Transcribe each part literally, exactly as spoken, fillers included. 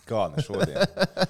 Kā ne šodien?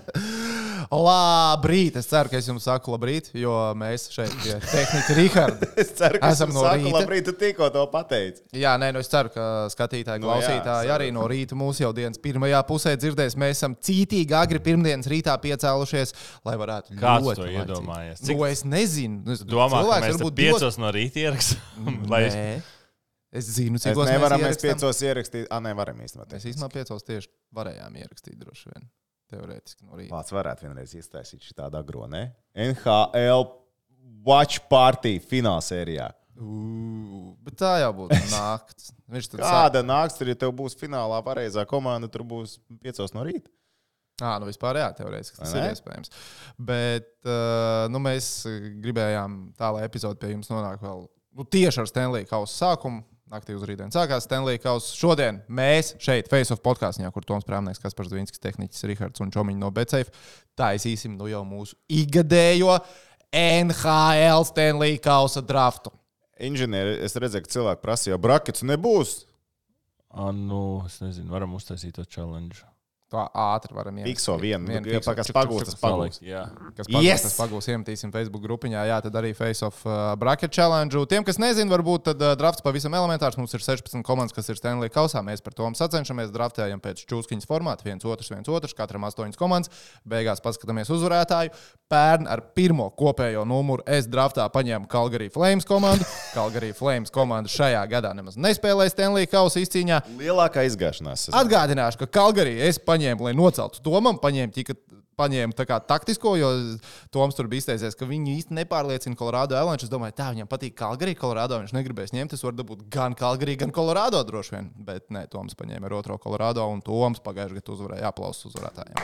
Labrīt! Es ceru, ka es jums saku labrīt, jo mēs šeit pie tehnika Riharda Es ceru, ka esam es no saku rīta. labrīt, tu tikko to pateici. Jā, nē, nu es ceru, ka skatītāji, Nu jā, klausītāji ceru. arī no rīta mūsu jau dienas pirmajā pusē dzirdēs. Mēs esam cītīgi agri pirmdienas rītā piecēlušies, lai varētu Kāds ļoti to laicīgi. iedomājies? Nu, es nezinu. Es Domā, ka cilvēks mēs varbūt te piecos no rīta ierakstām. Lai es... Nē. Es zinu, Mēs cik nevaram mēs ierakstam. piecos ierakstīt. Ā, nevaram īstenībā. Mēs īstenībā piecos tieši varējām ierakstīt droši vien. Teorētiski no rīta. Pats varētu vienreiz iztaisīt šitādu agro, ne? N H L Watch Party finālsērijā. Ū, bet tā jau būtu nakts. Viņš tad Kāda nāks, tur, ja tev būs finālā pareizā komanda, tur būs piecos no rīta? Ā, nu vispār jā, teorētiski tas Vai ir ne? iespējams. Bet uh, nu, mēs gribējām tā, lai epizode pie jums nonāk vēl nu, tieši ar Stanley Kausa sākumu. Naktī uz rītdienu sākās Stanley Kausa. Šodien mēs šeit, Face of podkāstā, kur Toms Prāmnieks, Kaspars Dvinskis, tehniķis Rihards un Čomiņš no BetSafe, taisīsim nu jau mūsu ikgadējo N H L Stanley Kausa draftu. Inženieri, es redzēju, ka cilvēki prasīja, brackets nebūs. A, nu, es nezinu, varam uztaisīt to challenge. Tā ātri varam iemetīt. Fikso vienu, Vienu vienu fikso. kas Čuk, pagūs, čuk, tas čuk. pagūs. Jā. Kas pagūs, Yes! tas pagūs, iemetīsim Facebook grupiņā. Jā, tad arī Face of uh, Bracket Challenge. Tiem, kas nezin, varbūt tad uh, drafts pavisam elementārs. Mums ir sešpadsmit komandas, kas ir Stanley Kausā. Mēs par to sacenšamies. Draftējam pēc čūskiņas formāta. Viens otrs, viens otrs, katram astoņas komandas. Beigās paskatāmies uzvarētāju. Pērn ar pirmo kopējo numuru es draftā paņēmu Calgary Flames komandu. Calgary Flames komanda šajā gadā nemaz nespēlēja Stanley Kausa izcīņā. Lielākā izgāšanās. Atgādināšu, ka Calgary es paņēmu, lai noceltu Tomam, paņēmu tika paņēmu tā kā taktisko, jo Toms tur bija izteicies, ka viņi īsti nepārliecina Colorado Avalanche. Es domāju, tā viņam patīk Calgary, Colorado viņš negribēs ņemt. Es varu dabūt gan Calgary, gan Colorado droši vien. Bet nē, Toms paņēma ar otro Colorado un Toms pagājušajā gadā uzvarēja. Aplausus uzvarētājiem.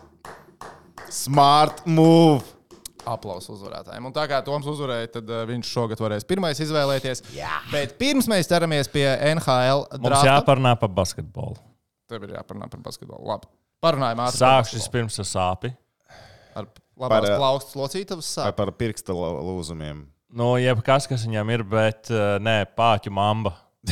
Smart move! Aplausus uzvarētājiem. Un tā kā Toms uzvarēja, tad uh, viņš šogad varēs pirmais izvēlēties. Jā. Bet pirms mēs ķeramies pie N H L drafta. Mums jāparunā par basketbolu. Tev ir jāparunā par basketbolu. Labi. Parunājam ātri. Sākšu vispirms ar sāpi. Ar labās Par, plaukstas locītavas Vai sāp. par pirksta lo- lūzumiem? Nu, jebkas, kas viņam ir, bet uh, nē, pāķu mamba.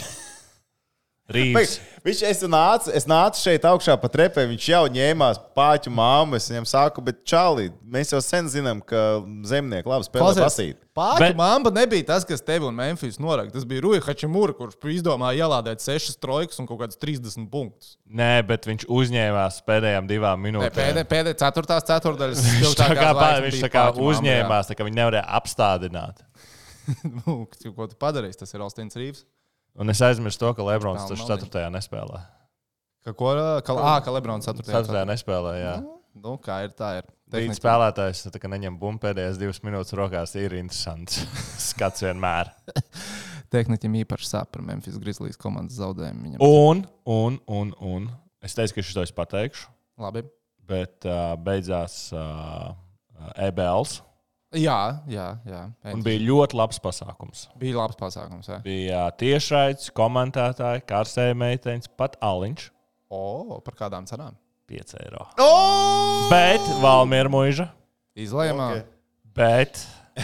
Rīvs. Viņš, es, nācu, es nācu šeit augšā pa trepē, viņš jau ņēmās pāķu māmu. Es viņam saku, bet čāli, mēs jau sen zinām, ka zemnieki labi spēlē basīt. Pāķu Bet- mamba nebija tas, kas tevi un Memphis noraka. Tas bija Rui Hačimura, kurš izdomāja ielādēt sešas trojkas un kaut kādas trīsdesmit punktus. Nē, bet viņš uzņēmās pēdējām divām Nē, minūtēm. pēdē, pēdē ceturtās ceturdaļas. Viņš tā kā, pā, viņš tā kā uzņēmās. uzņēmās, tā kā viņi nevarēja apstādināt. Nu, ko tu padarīsi? Tas ir Austins Rīvs. Un es aizmirsu to, ka Lebrons Tālu tur nav ceturtajā nespēlē. Ka, ko, ka, ā, ka Lebrons ceturtajā. ceturtajā nespēlē, jā. Nu, kā ir, tā ir. Viņa Tehniski. spēlētājs tā kā neņem bumbu pēdējās divas minūtes rokās, ir interesants skats vienmēr. Tehniķim īpaši sāp par Memphis Grizzlies komandas zaudējumu. Viņam. Un, un, un, un, es teicu, ka šito es pateikšu, Labi. bet uh, beidzās uh, E B Ls Jā, jā, jā. un bija ļoti labs pasākums. Bija labs pasākums. Jā. Bija tiešraids, komentētāji, kārsēja meiteņas, pat aliņš. O, par kādām cenām? pieci eiro. Oh! Bet Valmiera muiža, Izlējumā. Ok. bet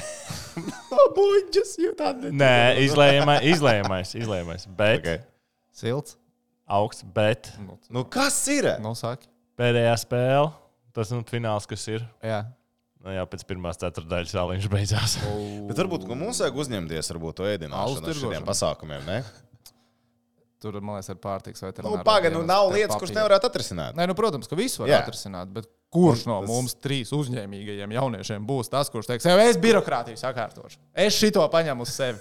Buļģis, jau tādi. nē, izlējamais, izlējamais, izlējamais, bet Okay. Silts. augsts, bet Nu, Nu, kas ir? nu saki. pēdējā spēle, tas nu, fināls, kas ir. Jā. Nu, jā, pēc pirmās ceturtdaļas aliņš beidzās. Bet varbūt, ka mums vajag uzņemties varbūt to ēdināšanu ar Alstirgošanu. šiem pasākumiem, ne? Tur, man liekas, ir pārtiks vai Nu, pagaid, nu nav lietas, kuras nevarētu atrisināt. Nē, nu, protams, ka visu var Jā. atrisināt, bet kurš no Tas- mums trīs uzņēmīgajiem jauniešiem būs tas, kurš teiks, jau es birokrātiju sakārtošu. Es šito paņemu uz sevi.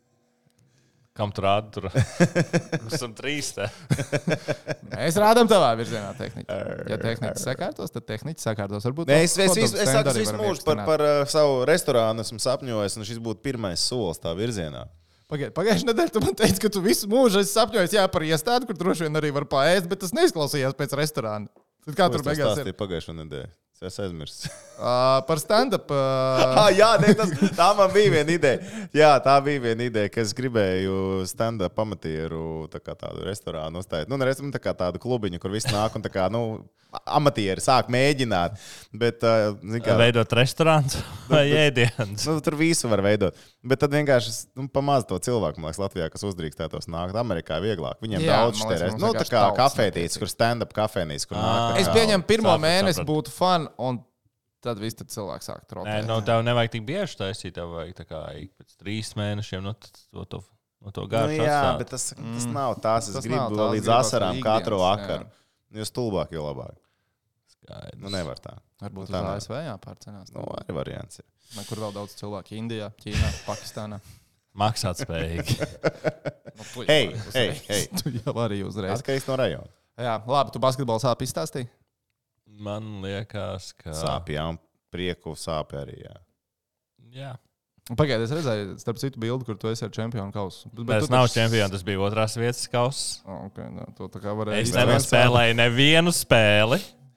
Kam tur rāda? Tur esam trīs. Te. Mēs rādām tavā virzienā tehniku. Ja tehniķis sakārtos, tad tehniķis sakārtos. Varbūt Nē, es, es, hot dog es, es standu saku, arī es visu varam mūžu par, iekustināt. par uh, savu restorānu esmu sapņojis, un šis būtu pirmais solis tā virzienā. Pagaid, Pagājušajā nedēļā tu man teici, ka tu visu mūžu esi sapņojis jā, par iestādi, kur droši vien arī var paēst, bet tas neizklausījās pēc restorāna. Tad kā Ko tur es tev beigās ir? stāstīju pagājušo nedēļu? Es aizmirsu. Uh, par stand-up. Uh, Ah, jā, ne, tas, tā man bija viena ideja. Jā, tā bija viena ideja, ka es gribēju stand-up amatieru tā kā tādu restorānu uzstājot. Nu, ne restorānu, tā kā tādu klubiņu, kur viss nāk un tā kā, nu, amatieri sāk mēģināt. Bet, uh, kā, veidot restorāns vai ēdienus. Nu, tur visu var veidot. Bet tad vienkārši nu, pamaz to cilvēku, man liekas, Latvijā, kas uzdrīkstētos nākt. Amerikā vieglāk. Viņiem Jā, daudz šterēs. Nu, tā kā kafētītes, kur stand-up kafēnīs, kur nāk. Es pieņemu, pirmo mēnesi būtu fun, un tad viss tad cilvēks sāk tropēt. Nē, no tev nevajag tik bieži taisīt, tev vajag tā kā pēc trīs mēnešiem no to, to, no to garšu nu, jā, atstāt. bet tas, tas nav tās. Es Tas gribu nav tās, līdz gribas asarām ikdienas, katru vakaru. jā. Jo stulbāk, jo labāk. Skaidrs. Nu, nevar tā. Varbūt tā uz nav. A S V jāpārcenās. Nu, arī variants ir. Kur vēl daudz cilvēku? Indijā, Ķīnā, Pakistānā. Maksāt spējīgi. Nu, tu jau Hei, vari uzreiz. hei, hei. Tu jau arī uzreiz. Atkarīgs no rajona. Jā, labi, tu basketbolu sāp izstāstīji? Man liekas, ka... Sāpju, jā, un prieku sāpju arī, jā. Jā. Pagaidiet, es redzēju, starp citu bildi, kur tu esi ar čempionu kausu. Tas nav čempions, tas bija otrās vietas kauss. Oh, okay, no, to tā kā varēja Es izteikt. nenospēlēju nevienu spēli,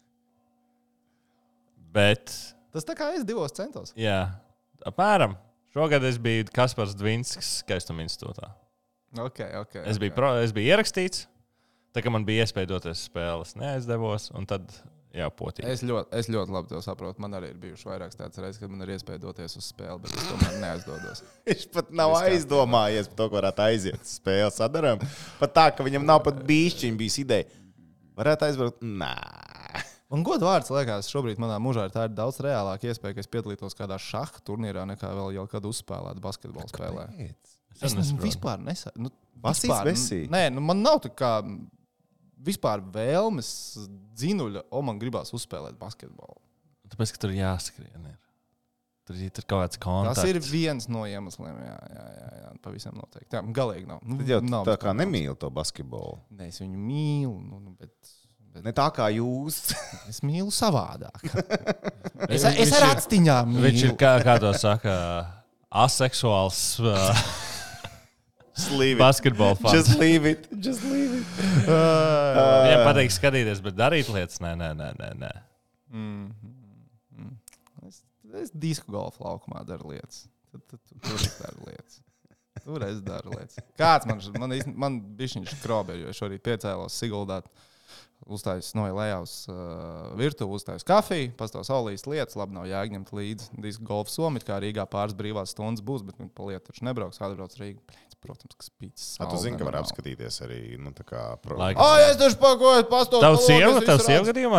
bet, Tas tā kā es divos centos. jā, apmēram. Šogad es biju Kaspars Dvinskis Skaistuma institūtā. Okay, okay, Es biju, okay. pro, es biju ierakstīts, tā kā man bija iespēja doties spēles, neaizdevos, un tad jau potīgi. Es ļoti, es ļoti labi to saprotu. Man arī ir bijuši vairākas tādas reizes, kad man ir iespēja doties uz spēli, bet es tomēr neaizdodos. Viņš pat nav Viss kārtībā. aizdomājies par to, ko varētu aiziet uz spēli sadaram. Pat tā, ka viņam nav pat bišķiņ bijis ideja. Varētu aizbraukt? Nā. Man godu vārds liekas, šobrīd manā mūžā ir tā ir daudz reālāka iespēja, ka es piedalītos kādā šaha turnīrā, nekā vēl jau kad uzspēlētu basketbolu spēlē. Es Es nesaprotu. vispār nesaku. Nu, Basīs vispār, besī? Nē, nu, man nav tā kā vispār vēlmes dzinuļa, o man gribās uzspēlēt basketbolu. Tāpēc, ka tur jāskrien. Ir. Tur ir tur kaut kāds kontakts. Tas ir viens no iemesliem. Jā, jā, jā, jā pavisam noteikti. Jā, galīgi nav. Nu, Tad jau nav tā vispār kā nav. nemīl to basketbolu. Nē, es viņu mīlu, nu, nu, bet, bet Ne tā kā jūs. es mīlu savādāk. Viņš- es, es viņš ar ir- atstiņām mīlu. Viņš ir, kā, kā to saka, aseksuāls uh, Leave it. basketbola fans. Just leave it. Just leave it. Viņam patīk skatīties, bet darīt lietas, nē, nē, nē, nē. nē. Mm, mm, mm. Es, es disku golfa laukumā daru lietas. Tad, tad, tad, tur es daru lietas. Tur es daru lietas. Kāds man, man, īsten- man bišķiņš krobē, jo es šorīt piecēlos Siguldāt, uzstājos no lejā uz uh, virtuvi, uzstājos kafiju, pastāv saulīs lietas, labi nav jāņemt līdzi disku golfa somit, kā Rīgā pāris brīvās stundas būs, bet nu, pa lietu taču nebrauks, atbrauc Rīga. Plēc, protams, ka spīts. A, tu zini, ka var nav. apskatīties arī, nu, tā kā... Pro... Laika. O, es taču pagoju, pastāv. Tavs sieva, tavs sieva gadījumā?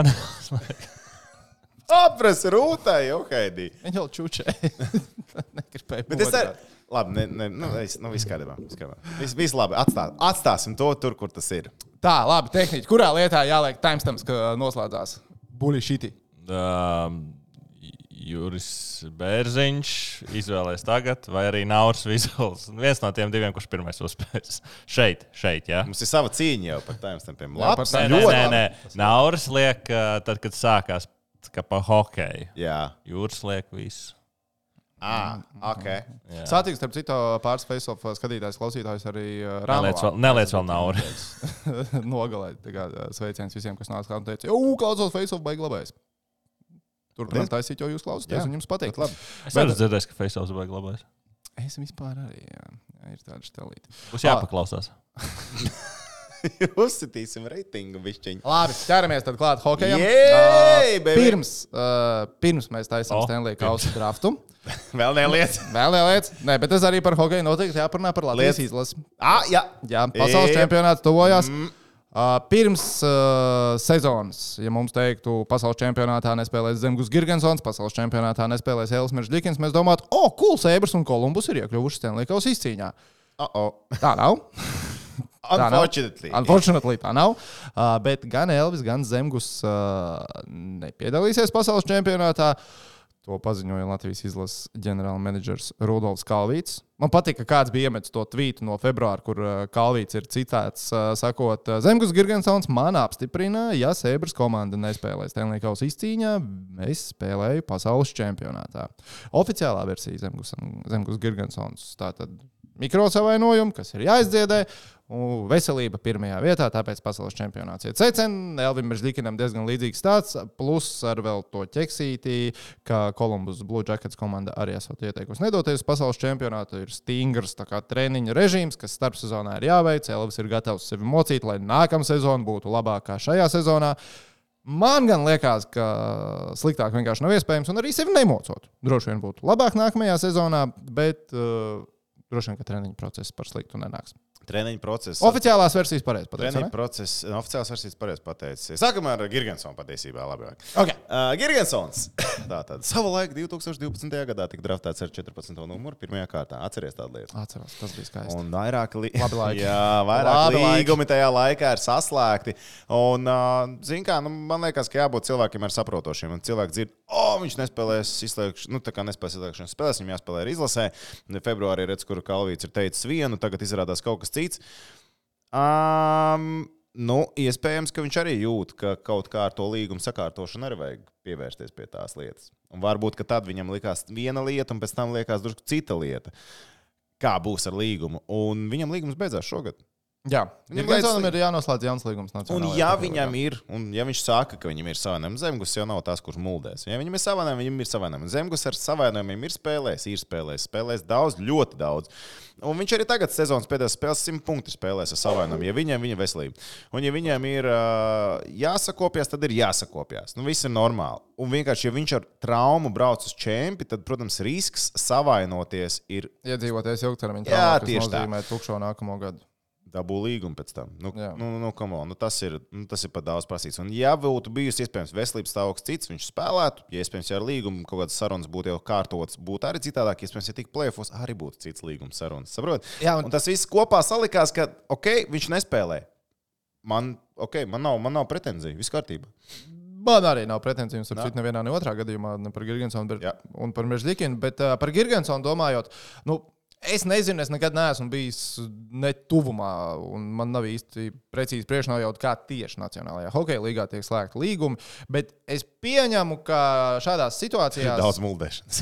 Apras rūtai, jau haidī. Viņa jau čučē. Negribēju. Bet es arī... Labi, ne, ne, nu, es, nu, viss kārtībā. Viss kārtībā. Viss, viss labi, atstā, atstāsim to tur, kur tas ir. Tā, labi, tehniski. Kurā lietā jāliek timestamps, ka noslēdzās? Buļļšiti. Um, Juris Bērziņš izvēlēs tagad, vai arī Nauris Vizuls. Viens no tiem diviem, kurš pirmais uzspējas. Šeit, šeit, jā. Mums ir sava cīņa jau par timestampiem. Jā, Labs. par Nē, nē, ļoti nē, nē. Nauris liek, uh, tad, kad sākās kā pa hokeju. Jā. Jūras liek visu. Ah, ok. Jā. Sātīgs, starp citu, pāris face-off skatītājs, klausītājs arī uh, Neliec vēl, neliec vēl Nauri. nogalēt. Tā kā, uh, sveiciens visiem, kas nāca klāt un teica, jū, klausos face-off, baigi labais. Turpināt taisīt, jo jūs klausāties, Jā. un jums patīk. Bet labi. Es arī dzirdēju, ka Faceoffs vajag labais. Es vispār arī, jā, jā ir tāda štelīta. Būs jāpaklausās. Uzsitīsim reitingu bišķiņu. Labi, ķeramies tad klāt hokejam. Jej, Uh, baby! pirms, uh, pirms mēs taisām O, Stanley kausa draftu. Vēl neliec. Vēl lielietas. Nē, bet es arī par hokeju noteikti jāparunā par Latvijas Liec. izlasi. Ah, jā. Jā, pasaules Jep. čempionāts tuvojās. Mm. Uh, pirms uh, sezonas, ja mums teiktu, pasaules čempionātā nespēlēs Zemgus Girgensons, pasaules čempionātā nespēlēs Elsmers Džikins, mēs domātu, o, oh, cool, Sēbrs un Kolumbus ir iekļuvuši Stanley kausa izcīņā. Uh-oh. Tā nav. Tā nav. Unfortunately. Unfortunately, tā nav. Uh, bet gan Elvis, gan Zemgus uh, nepiedalīsies pasaules čempionātā. To paziņoja Latvijas izlases ģenerālmenedžers Rudolfs Kalvīts. Man patīk, ka kāds bija iemetis to tvītu no februāra, kur uh, Kalvīts ir citēts, uh, sakot, Zemgus Girgensons man apstiprina, ja Sēbras komanda nespēlēs Stanley kausa izcīņā, es spēlēju pasaules čempionātā. Oficiālā versija Zemgus, Zemgus Girgensons. Tātad mikrosavainojumi, kas ir jāizdziedē, un veselība pirmajā vietā, tāpēc pasaules čempionāts ir secen. Elvim Mežģikinam diezgan līdzīgs stāsts, plus ar vēl to ķeksītī, ka Columbus Blue Jackets komanda arī esot ieteikusi nedoties uz pasaules čempionātu. Ir stingrs tā kā treniņa režīms, kas starpsezonā ir jāveic. Elvis ir gatavs sevi mocīt, lai nākamā sezona būtu labākā šajā sezonā. Man gan liekas, ka sliktāk vienkārši nav iespējams, un arī sevi nemocot. Droši vien būtu labāk nākamajā sezonā, bet uh, droši vien, ka treniņu process par sliktu nenāks. Treniņu process. Oficiālās versijas pareizi pateicis. Treniņu process, oficiālās versijas pareizi pateicis. Sākam ar Girgensonu patiesībā labāk. Okay. Uh, Girgensons. Tātad savu laiku divtūkstoš divpadsmitajā gadā tika draftēts ar četrpadsmito numuru pirmajā kārtā. Atceries tādu lietu? Atceros, tas bija skaisti. Un vairāk, li... Labi laiki. Jā, vairāk Labi līgumi laiki. tajā laikā ir saslēgti. Un, uh, zin kā, nu, man liekas, ka jābūt cilvēkiem ar saprotošiem. Un cilvēki dzird, o, oh, viņš nespēlēs izslēgšanas, nu, tā kā nespēlēs izslēgšanas spēlēs, viņam jāspēlē ar izlasē. Februārī redz, kuru Kalvīts ir teicis vienu, tagad izrādās kaut kas cits. Um, nu, iespējams, ka viņš arī jūt, ka kaut kā ar to līgumu sakārtošanu arī vajag pievērsties pie tās lietas. Un varbūt, ka tad viņam likās viena lieta, un pēc tam liekas drusku cita lieta. Kā būs ar līgumu? Un viņam līgums beidzās šogad. Jā, Girgensonam ir jānoslēdz jauns līgums. Un ja viņam ir, un ja viņš saka, ka viņam ir savainojumi, Zemgus jau nav tas, kurš muldēs. Ja viņam ir savainojumi, viņam ir savainojumi. Zemgus ar savainojumiem ir spēlējis, ir spēlējis, spēlējis daudz, ļoti daudz. Un viņš arī tagad sezonas pēdējās spēles simt punktu spēlēs ar savainojumiem, ja viņam viņa veselība. Un ja viņam ir uh, jāsakopjas, tad ir jāsakopjas. Nu, viss ir normāli. Un vienkārši, ja viņš ar traumu brauc uz čempi, tad, protams, risks savainoties ir... Iedzīvoties ilgtermiņa Jā, traumā, kas tieši tā. nozīmē tukšo nākamo gadu. Dabū līgumu pēc tam. Nu, Jā. nu, nu, come on, nu, tas ir, nu, tas ir pat daudz prasīts. Un ja būtu bijusi iespējams veselības stāvoklis cits, viņš spēlētu, ja iespējams, ja ar līgumu kaut kādas sarunas būtu jau kārtotas, būtu arī citādāk, iespējams, ja tik play-offos, arī būtu cits līgums sarunas. Saprot? Jā, un... un tas viss kopā salikās, ka, ok, viņš nespēlē. Man, ok, man nav, man nav pretenzija, viss kārtībā. Man arī nav pretenzijas ar citu nevienā, ne otrā gadījumā, ne par Girgensonu bet, un par Mežģikinu, bet uh, par Girgensonu domājot, nu, es nezinu, es nekad neesmu bijis ne tuvumā, un man nav īsti precīzi priekšnojauta, kā tieši Nacionālajā hokeja līgā tiek slēgti līgumi, bet es pieņemu, ka šādās situācijās... Daudz muldēšanas.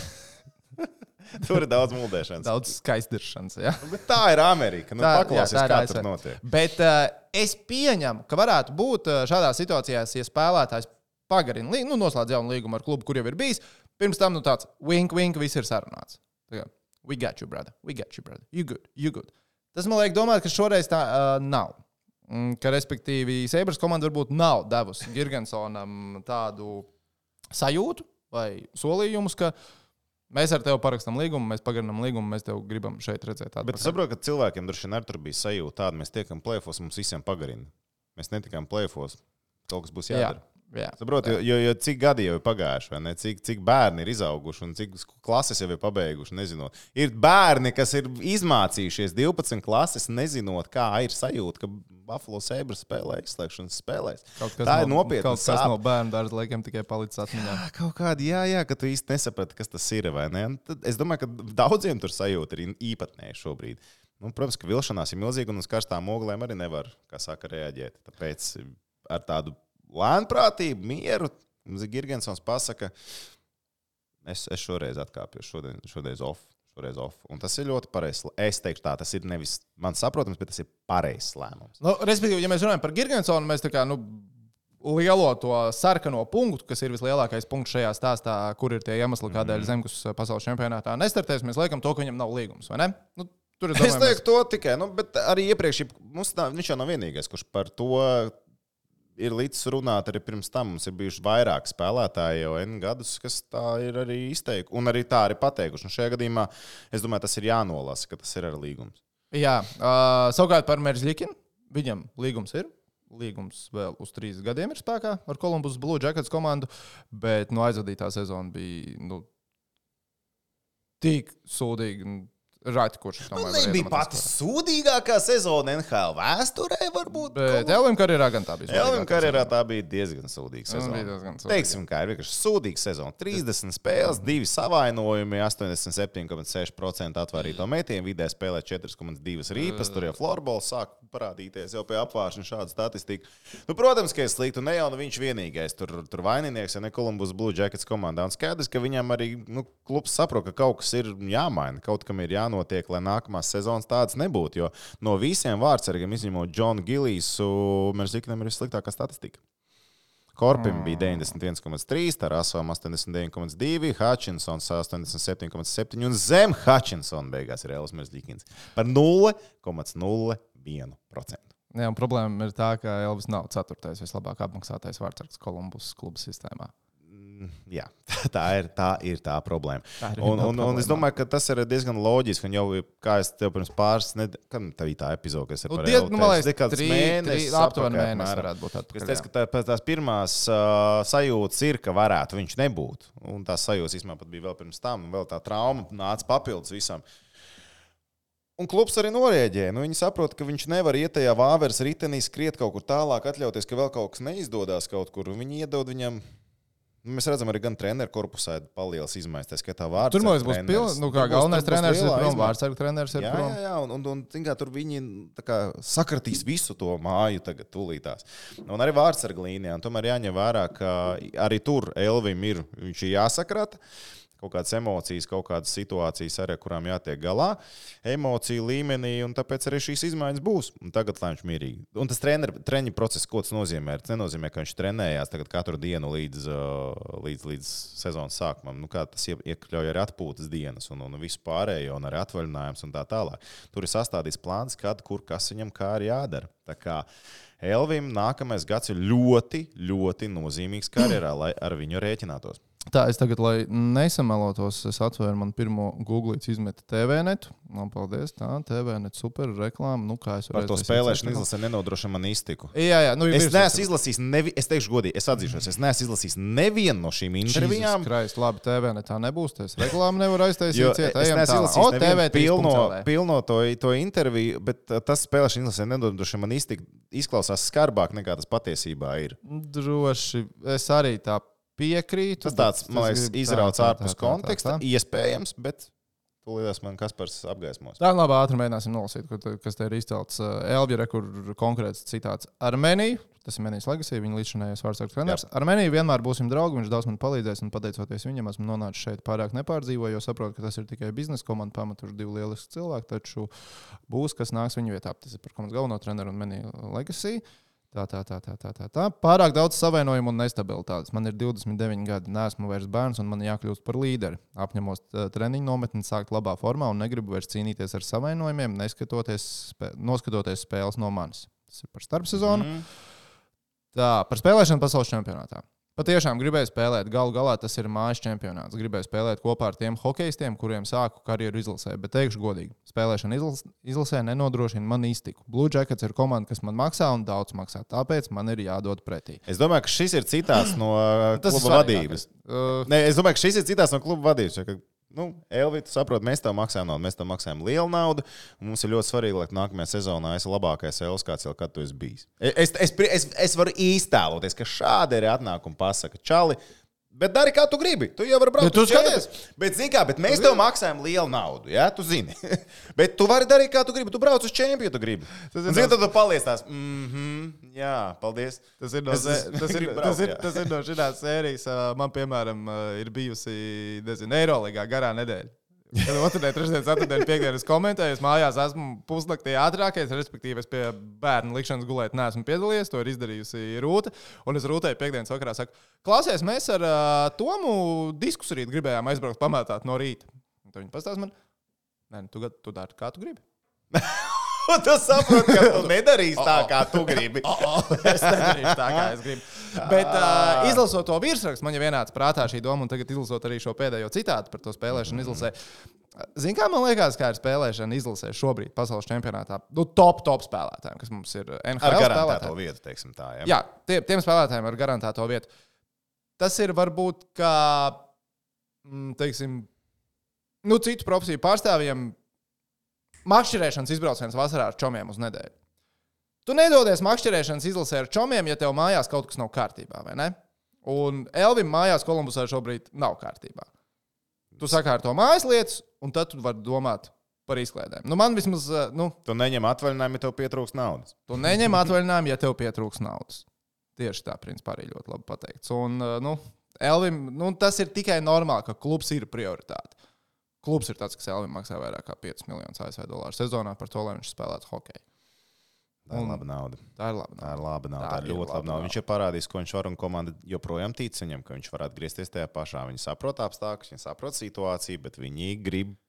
Tur ir daudz muldēšanas. Daudz skaistiršanas, jā. Bet tā ir Amerika. Nu, Tā- paklausies, jā, tā ir kā A S V. tur notiek. Bet uh, es pieņemu, ka varētu būt uh, šādās situācijās, ja spēlētājs pagarina, lī- nu, noslēdz jaunu līgumu ar klubu, kur jau ir bijis, pirms tam nu, tāds wink, wink, viss ir sarunāts. Tā kā, We got you, brother. We got you, brother. You good. You good. Tas man liek domāt, ka šoreiz tā uh, nav. Mm, ka, respektīvi, Sabres komanda varbūt nav devusi Girgensonam tādu sajūtu vai solījumus, ka mēs ar tevi parakstām līgumu, mēs pagarinām līgumu, mēs tev gribam šeit redzēt tādu. Bet es saprotu, ka cilvēkiem droši vien arī tur bija sajūta tāda, mēs tiekam play-offos, mums visiem pagarina. Mēs netikām play-offos. Kaut kas būs jādara. Jā. Jā. Saprotu, jo, jo, jo cik gadi jau ir pagājuši, vai ne? Cik, cik bērni ir izauguši un cik klases jau ir pabeiguši, nezinot. Ir bērni, kas ir izmācījušies divpadsmit klases, nezinot, kā ir sajūta, ka Buffalo Sabres spēlē izslēgšanas spēlēs. Tā ir nopietna. Kaut kas no bērnu dārza laikam tikai palicis atmiņā. Jā, kaut kādi, jā, jā, ka tu īsti nesaprati, kas tas ir, vai ne? Un tad es domāju, ka daudziem tur sajūta ir īpatnēji šobrīd. Nu, protams, ka vilšanās ir milzīga un uz karstām oglēm arī nevar, kā saka, reaģēt. Tāpēc ar tādu lēnprātību, mieru, Girgensons pasaka, es, es šoreiz atkāpjos, šodien, šoreiz off, šoreiz off. Un tas ir ļoti pareizs. Es teikšu tā, tas ir nevis man saprotams, bet tas ir pareizs lēmums. Nu, respektīvi, ja mēs runājam par Girgensonu, mēs tā kā, nu, lielo to sarkano punktu, kas ir vislielākais punkts šajā stāstā, kur ir tie iemesli, kādēļ mm. Zemgus pasaules čempionātā nestartēs, mēs liekam to, ka viņam nav līgums, vai ne? Nu, tur es, domāju, es teiktu mēs... to tikai, nu, bet arī iepriekš, mums nav, viņš jau nav vienīgais, kurš par to ir līdz runāt arī pirms tam. Mums ir bijuši vairāk spēlētāji jau N gadus, kas tā ir arī izteikuši. Un arī tā arī pateikuši. Un šajā gadījumā, es domāju, tas ir jānolasa, ka tas ir ar līgums. Jā, uh, savukārt par Mežģikinu. Viņam līgums ir. Līgums vēl uz trīs gadiem ir spēkā ar Columbus Blue Jackets komandu, bet nu, aizvadītā sezona bija nu, tik sūdīga. Rāti, kurš tam bija. Nebija pati sūdīgākā sezona N H L vēsturē, varbūt. Bet Elvim karjerā gan tā bija. Elvim karjerā tā bija diezgan sūdīga sezona. Diezgan sūdīga. Teiksim, kā ir vienkārši sūdīga sezona. trīsdesmit spēles, divi savainojumi, astoņdesmit septiņi komats seši procenti atvērīto metienu, vidē spēlē četri komats divi rīpas, tur jau florbols sāk parādīties jau pie apvāršana šāda statistika. Nu, protams, ka ir slikti, un ne jau nu viņš vienīgais tur, tur vaininieks, ja ne Columbus Blue Jackets komandā. Un skaidrs, ka viņam arī nu, klubs saprot, ka kaut kas ir jāmaina, kaut kam ir jānotiek. Notiek, lai nākamās sezonas tādas nebūtu. Jo no visiem vārdsargiem, izņemot Džonu Gilīsu, Mežģikinam ir vissliktākā statistika. Korpim bija deviņdesmit viens komats trīs, Tarasovam astoņdesmit deviņi komats divi, Hutchinsons astoņdesmit septiņi komats septiņi un zem Hutchinsona beigās ir Elvis Mežģikins par nulle komats nulle viens procents. Jā, un problēma ir tā, ka Elvis nav ceturtais vislabāk apmaksātais vārdsargs Kolumbus kluba sistēmā. Jā, tā ir tā, ir tā problēma. Tā ir un, no un, un es domāju, ka tas ir diezgan loģiski. Un jau, kā es tev pirms pāris nedēļas, kad tā bija tā epizode, kas ir Nu, par diez- nu, man liekas, L T, kāds trī- mēnesis trī- aptuveni atpakaļ, mēnesis apmēram. varētu būt atpakaļ, Es teicu, jā. ka tā, pēc tās pirmās uh, sajūtas ir, ka varētu viņš nebūt. Un tās sajūtas īstenībā pat bija vēl pirms tam. Vēl tā trauma nāca papildus visam. Un klubs arī norēģēja. Nu, viņi saprot, ka viņš nevar iet tajā vāveres ritenī, skriet kaut kur tālāk, atļauties, ka vēl kaut kas neizdodas kaut kur. Viņi iedod viņam. Mēs redzam, arī gan treneru korpusā ir palielas izmaiņas. Tā skaitā vārds. Tur mums būs pilns, nu kā galvenais treneris ir prom, vārdsargu treneris ir Jā, prom. jā, jā, un, un, un tingā, tur viņi tā kā sakratīs visu to māju tagad tūlītās. Un arī vārdsargu līnijā. Un tomēr jāņem vērā, ka arī tur Elvim ir, viņš ir jāsakrata. Kaut kādas emocijas, kaut kādas situācijas, ar kurām jātiek galā, emociju līmenī, un tāpēc arī šīs izmaiņas būs. Un tagad lai viņš mierīgi. Un tas treniņu process, ko tas nozīmē? Tas nenozīmē, ka viņš trenējās tagad katru dienu līdz, līdz, līdz sezonas sākumam. Nu, kā tas iekļauj arī atpūtas dienas un, un visu pārējo, un arī atvaļinājums un tā tālāk. Tur ir sastādīts plāns, kad, kur, kas viņam kā ir jādara. Tā kā Elvim nākamais gads ir ļoti, ļoti nozīmīgs karjerā, lai ar viņu rēķinātos. Tā, es tagad, lai nesamelotos, es atvēru manu pirmo googlītes izmetu T V netu. Man paldies, tā, T V net super reklāma. Nu, kā es Par to spēlēšanu izlasē nenodrošina man iztiku. Jā, jā. Nu, es neesmu izlasījis, nevi, es teikšu godīgi, es atzīšos, es neesmu izlasījis nevienu no šīm intervijām. Kreis, labi, T V netā nebūs, tas reklāma nevar aiztaisīt. Jo ciet, es neesmu izlasījis nevienu pilno, T V pilno to, to interviju, bet tas spēlēšana izlasē nenodrošina man iztiku. Izklausās skarbāk nekā tas patiesībā ir. Droši, es arī tā piekrītu. Tas tāds, man liekas, izrauts ārpus konteksta, tā, tā, tā. iespējams, bet tūlīdās man Kaspars apgaismos. Tā, labi, ātri mēģināsim nolasīt, kas te ir izcelts. Elvira, kur konkrēts citāts. Armēnija, tas ir Menijas legacy, viņa līdzinājās vārdsargs treneris. Armēnija vienmēr būsim draugi, viņš daudz man palīdzēs, un pateicoties viņam, esmu nonācis šeit pārāk nepārdzīvoju, jo saprotu, ka tas ir tikai biznesa komanda, pamatuši divi lieliski cilvēki, taču būs, kas nāks viņu vietā. Tas ir par komandas galveno treneru un Menija legacy. Tā, tā, tā, tā, tā, tā, tā. Pārāk daudz savainojumu un nestabilitātes. Man ir divdesmit deviņi gadi, neesmu vairs bērns, un man jākļūst par līderi. Apņemos treniņu nometni, sākt labā formā un negribu vairs cīnīties ar savainojumiem, neskatoties, spē, noskatoties spēles no manis. Tas ir par starpsezonu. Mm. Tā, par spēlēšanu pasaules čempionātā. Patiešām gribēju spēlēt. Galu galā tas ir mājas čempionāts. Gribēju spēlēt kopā ar tiem hokeistiem, kuriem sāku karjeru izlasē. Bet teikšu godīgi, spēlēšana izlas, izlasē nenodrošina man iztiku. Blue Jackets ir komanda, kas man maksā un daudz maksā. Tāpēc man ir jādod pretī. Es domāju, ka šis ir citāts no kluba vadības. Uh, Nē, es domāju, ka šis ir citāts no kluba vadības. Ka, nu, Elvi, tu saproti, mēs tev maksājam naudu, mēs tev maksājam lielu naudu. Mums ir ļoti svarīgi, lai nākamajā sezonā esi labākais Elvis, kāds jau kad tu esi bijis. Es, es, es, es varu īstēloties, ka šādi ir atnākumi pasaka. Čali, bet dari, kā tu gribi. Tu jau vari braukt. Bet tu skaties. Bet, zini kā, bet mēs tev maksājam lielu naudu, jā, tu zini. Bet tu vari darīt, kā tu gribi. Tu brauc uz čempionu, ja tu gribi. Un zini, tad tu paliec tās. Mhm, jā, paldies. Tas ir no, Es- tas ir, es gribu tas braukt, ir, jā. tas ir no šīs sērijas. Man, piemēram, ir bijusi, nezinu, Eiroligā garā nedēļa. Kad otrdien, trešdien, ceturtdien, piekdien es komentēju, es mājās esmu pusnaktī ātrākais, respektīvi es pie bērnu likšanas gulēt neesmu piedalījies, to ir izdarījusi Rūta. Un es Rūtai piekdienas vakarā saku, klausies, mēs ar uh, Tomu diskusiju rīt gribējām aizbraukt pamētāt no rīta. Un tad viņi pastāsta man, nē, nu, tu, tu dari, kā tu gribi. Un tu saproti, ka tu nedarīsi tā, kā tu gribi. Es nedarīšu tā, kā es gribu. Bet uh, izlasot to virsrakstu, man jau vienāds prātā šī doma, un tagad izlasot arī šo pēdējo citātu par to spēlēšanu izlasē. Zini, kā man liekas, kā ir spēlēšana izlasē šobrīd pasaules čempionātā? Nu, top, top spēlētājiem, kas mums ir N H L Ar garantēto spēlētāji. vietu, teiksim tā. Ja? Jā, tie, tiem spēlētājiem ar garantēto vietu. Tas ir varbūt kā, mm, teiksim, nu, citu profesiju pārstāvjiem makšķerēšanas izbrauciens vasarā ar čomiem uz nedēļu. Tu nedodies makšķerēšanas izlasē ar čomiem, ja tev mājās kaut kas nav kārtībā, vai ne? Un Elvim mājās Kolumbusā šobrīd nav kārtībā. Tu sakārto mājas lietas, un tad tu vari domāt par izklaidēm. Nu, man vismaz, nu, Tu neņem atvaļinājumu, ja tev pietrūks naudas. tu neņem atvaļinājumu, ja tev pietrūks naudas. Tieši tā, principā, arī ļoti labi pateikts. Un, nu, Elvim, nu, tas ir tikai normāli, ka klubs ir prioritāte. Klubs ir tāds, kas Elvim maksā vairāk kā piecus miljonus A S V dolāru sezonā par to, lai viņš spēlētu hokeju. Tā ir Un- laba nauda. Tā ir laba. Tā ir laba nauda. Tā Tā ir ir ļoti laba laba nauda. Viņš ir parādījis, ko viņš var, un komanda joprojām tic viņam, ka viņš varētu griezties tajā pašā. Viņi saprot apstākļus, viņi saprot situāciju, bet viņi grib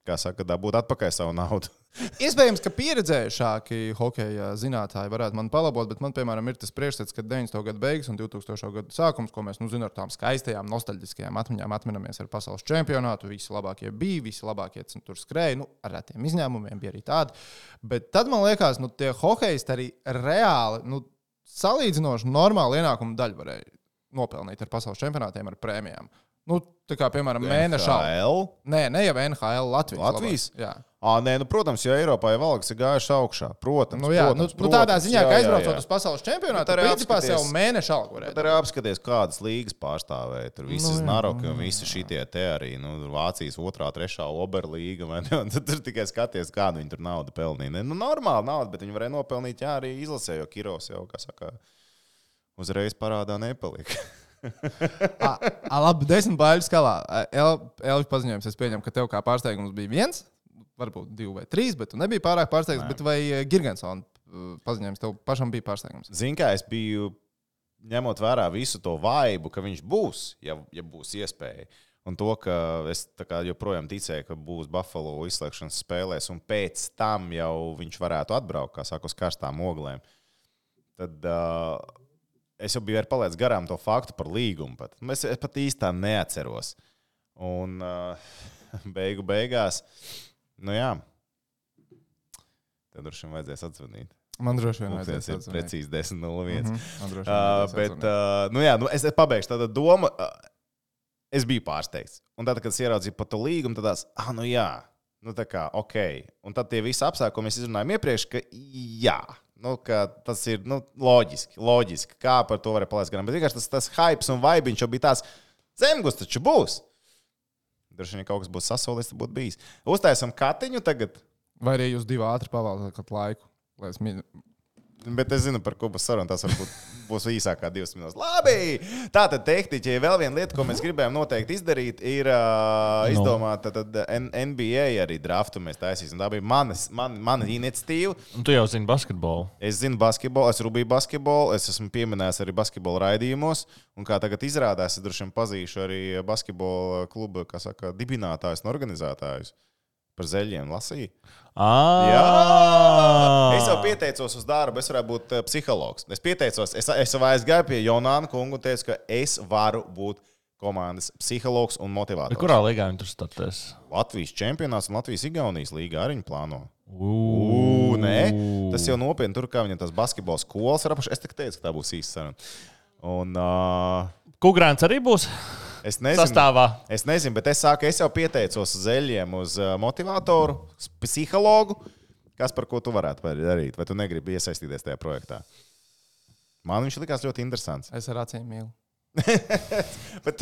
kā saka, dabūt atpakaļ savu naudu. Iespējams, ka pieredzējušāki hokeja zinātāji varētu man palabot, bet man, piemēram, ir tas priekšstats, ka deviņdesmito gadu beigas un divtūkstošo gadu sākums, ko mēs nu, zinām ar tām skaistajām, nostalģiskajām atmiņām atminamies ar pasaules čempionātu. Visi labākie bija, visi labākie tur skrēja, nu, ar tiem izņēmumiem bija arī tādi. Bet tad man liekas, nu, tie hokeisti arī reāli, nu, salīdzinoši normāli ienākumu daļu varēja nopelnīt ar pasaules čempionātiem, ar prēmijām. Nu, tā kā, piemēram, mēneša alga. Nē, ne jau N H L, Latvijas. Latvijas? Labāk. Jā. Ā, nē, nu, protams, jo Eiropā jau valks ir gājuši augšā. Protams, nu, jā, protams, nu, nu, tādā protams, ziņā, jā, ka jā, aizbraucot jā. uz pasaules čempionātu, tad principā jau mēneša algu Tad varētu. arī apskaties, kādas līgas pārstāvēja. Tur visi Nu, jā, Znaroki un nu, visi šitie te arī. Nu, Vācijas otrā, trešā Oberlīga. Vai ne? Un tad tur tikai skaties, kādu viņi tur naudu pelnīja. Ne, nu, normāli naudu, bet viņi varēja nopelnīt, jā, arī izlasē, jo Kiros jau, kā saka, uzreiz parādā nepalika. a, a, labi, desmit baiļu skalā. Elvis paziņojums, es pieņemu, ka tev kā pārsteigums bija viens, varbūt divi vai trīs, bet tu nebija pārāk pārsteigts. Bet vai Girgensona paziņojums tev pašam bija pārsteigums? Zini, kā es biju, ņemot vērā visu to vaibu, ka viņš būs, ja, ja būs iespēja. Un to, ka es kā, joprojām ticēju, ka būs Buffalo izslēgšanas spēlēs, un pēc tam jau viņš varētu atbraukt, kā saka, uz karstām oglēm. Tad... Uh, Es jau biju palaidis garām to faktu par līgumu. Pat. Es, es pat īstā neatceros. Un uh, beigu beigās, nu jā, tad droši vien vajadzēs atzvanīt. Man droši vien vajadzēs atzvanīt. Precīzi desmit nulle viens. Mm-hmm. Uh, bet, uh, nu jā, nu es pabeigšu. Tāda doma, uh, es biju pārsteigts. Un tad, kad es ieraudzīju par to līgumu, tad tās, ah, nu jā, nu tā kā, ok. Un tad tie visi apsākumi mēs izrunājām iepriekš, ka jā. Nu, tas ir nu, loģiski, loģiski, kā par to varēja palaist garām. Bet vienkārši tas, tas hypes un vaibiņš jau bija tās zemgus, taču būs. Droši vien kaut kas būs sasolīts, tad būtu bijis. Uztaisam katiņu tagad. Vai arī jūs divi ātri pavēlēt laiku, lai es min... Bet es zinu, par ko būs saruna. Tas varbūt būs īsākā divas minūtes. Labi! Tātad tehniķi, vēl viena lieta, ko mēs gribējām noteikti izdarīt, ir uh, izdomāt, tad N B A arī draftu mēs taisīsim. Tā bija manas, man, mana iniciatīva. Un tu jau zini basketbolu. Es zinu basketbolu, es rūpīju basketbolu, es esmu pieminējis arī basketbola raidījumos. Un kā tagad izrādās, es droši vien pazīšu arī basketbola kluba, kā saka, dibinātājus un organizētājus. Par zeļiem lasīju. Ah. Jā! Es jau pieteicos uz darbu, es varētu būt uh, psihologs. Es pieteicos, es, es jau aizgāju pie Jonāna kungu un teicu, ka es varu būt komandas psihologs un motivators. Kurā līgā viņi tur statēs? Latvijas čempionāts un Latvijas-Igaunijas līgā arī viņi plāno. Ū, nē, tas jau nopietni tur, kā viņam tas basketbola skolas ir apaši. Es tik teicu, ka tā būs īsta saruna. Un... Uh, Kugrāns arī būs? Es nezinu, sastāvā. Es nezinu, bet es sāku, es jau pieteicos zeļiem uz motivatoru, psihologu. Kas par ko tu varētu darīt? Vai tu negribi iesaistīties tajā projektā? Man viņš likās ļoti interesants. Es ar acīm mīlu. bet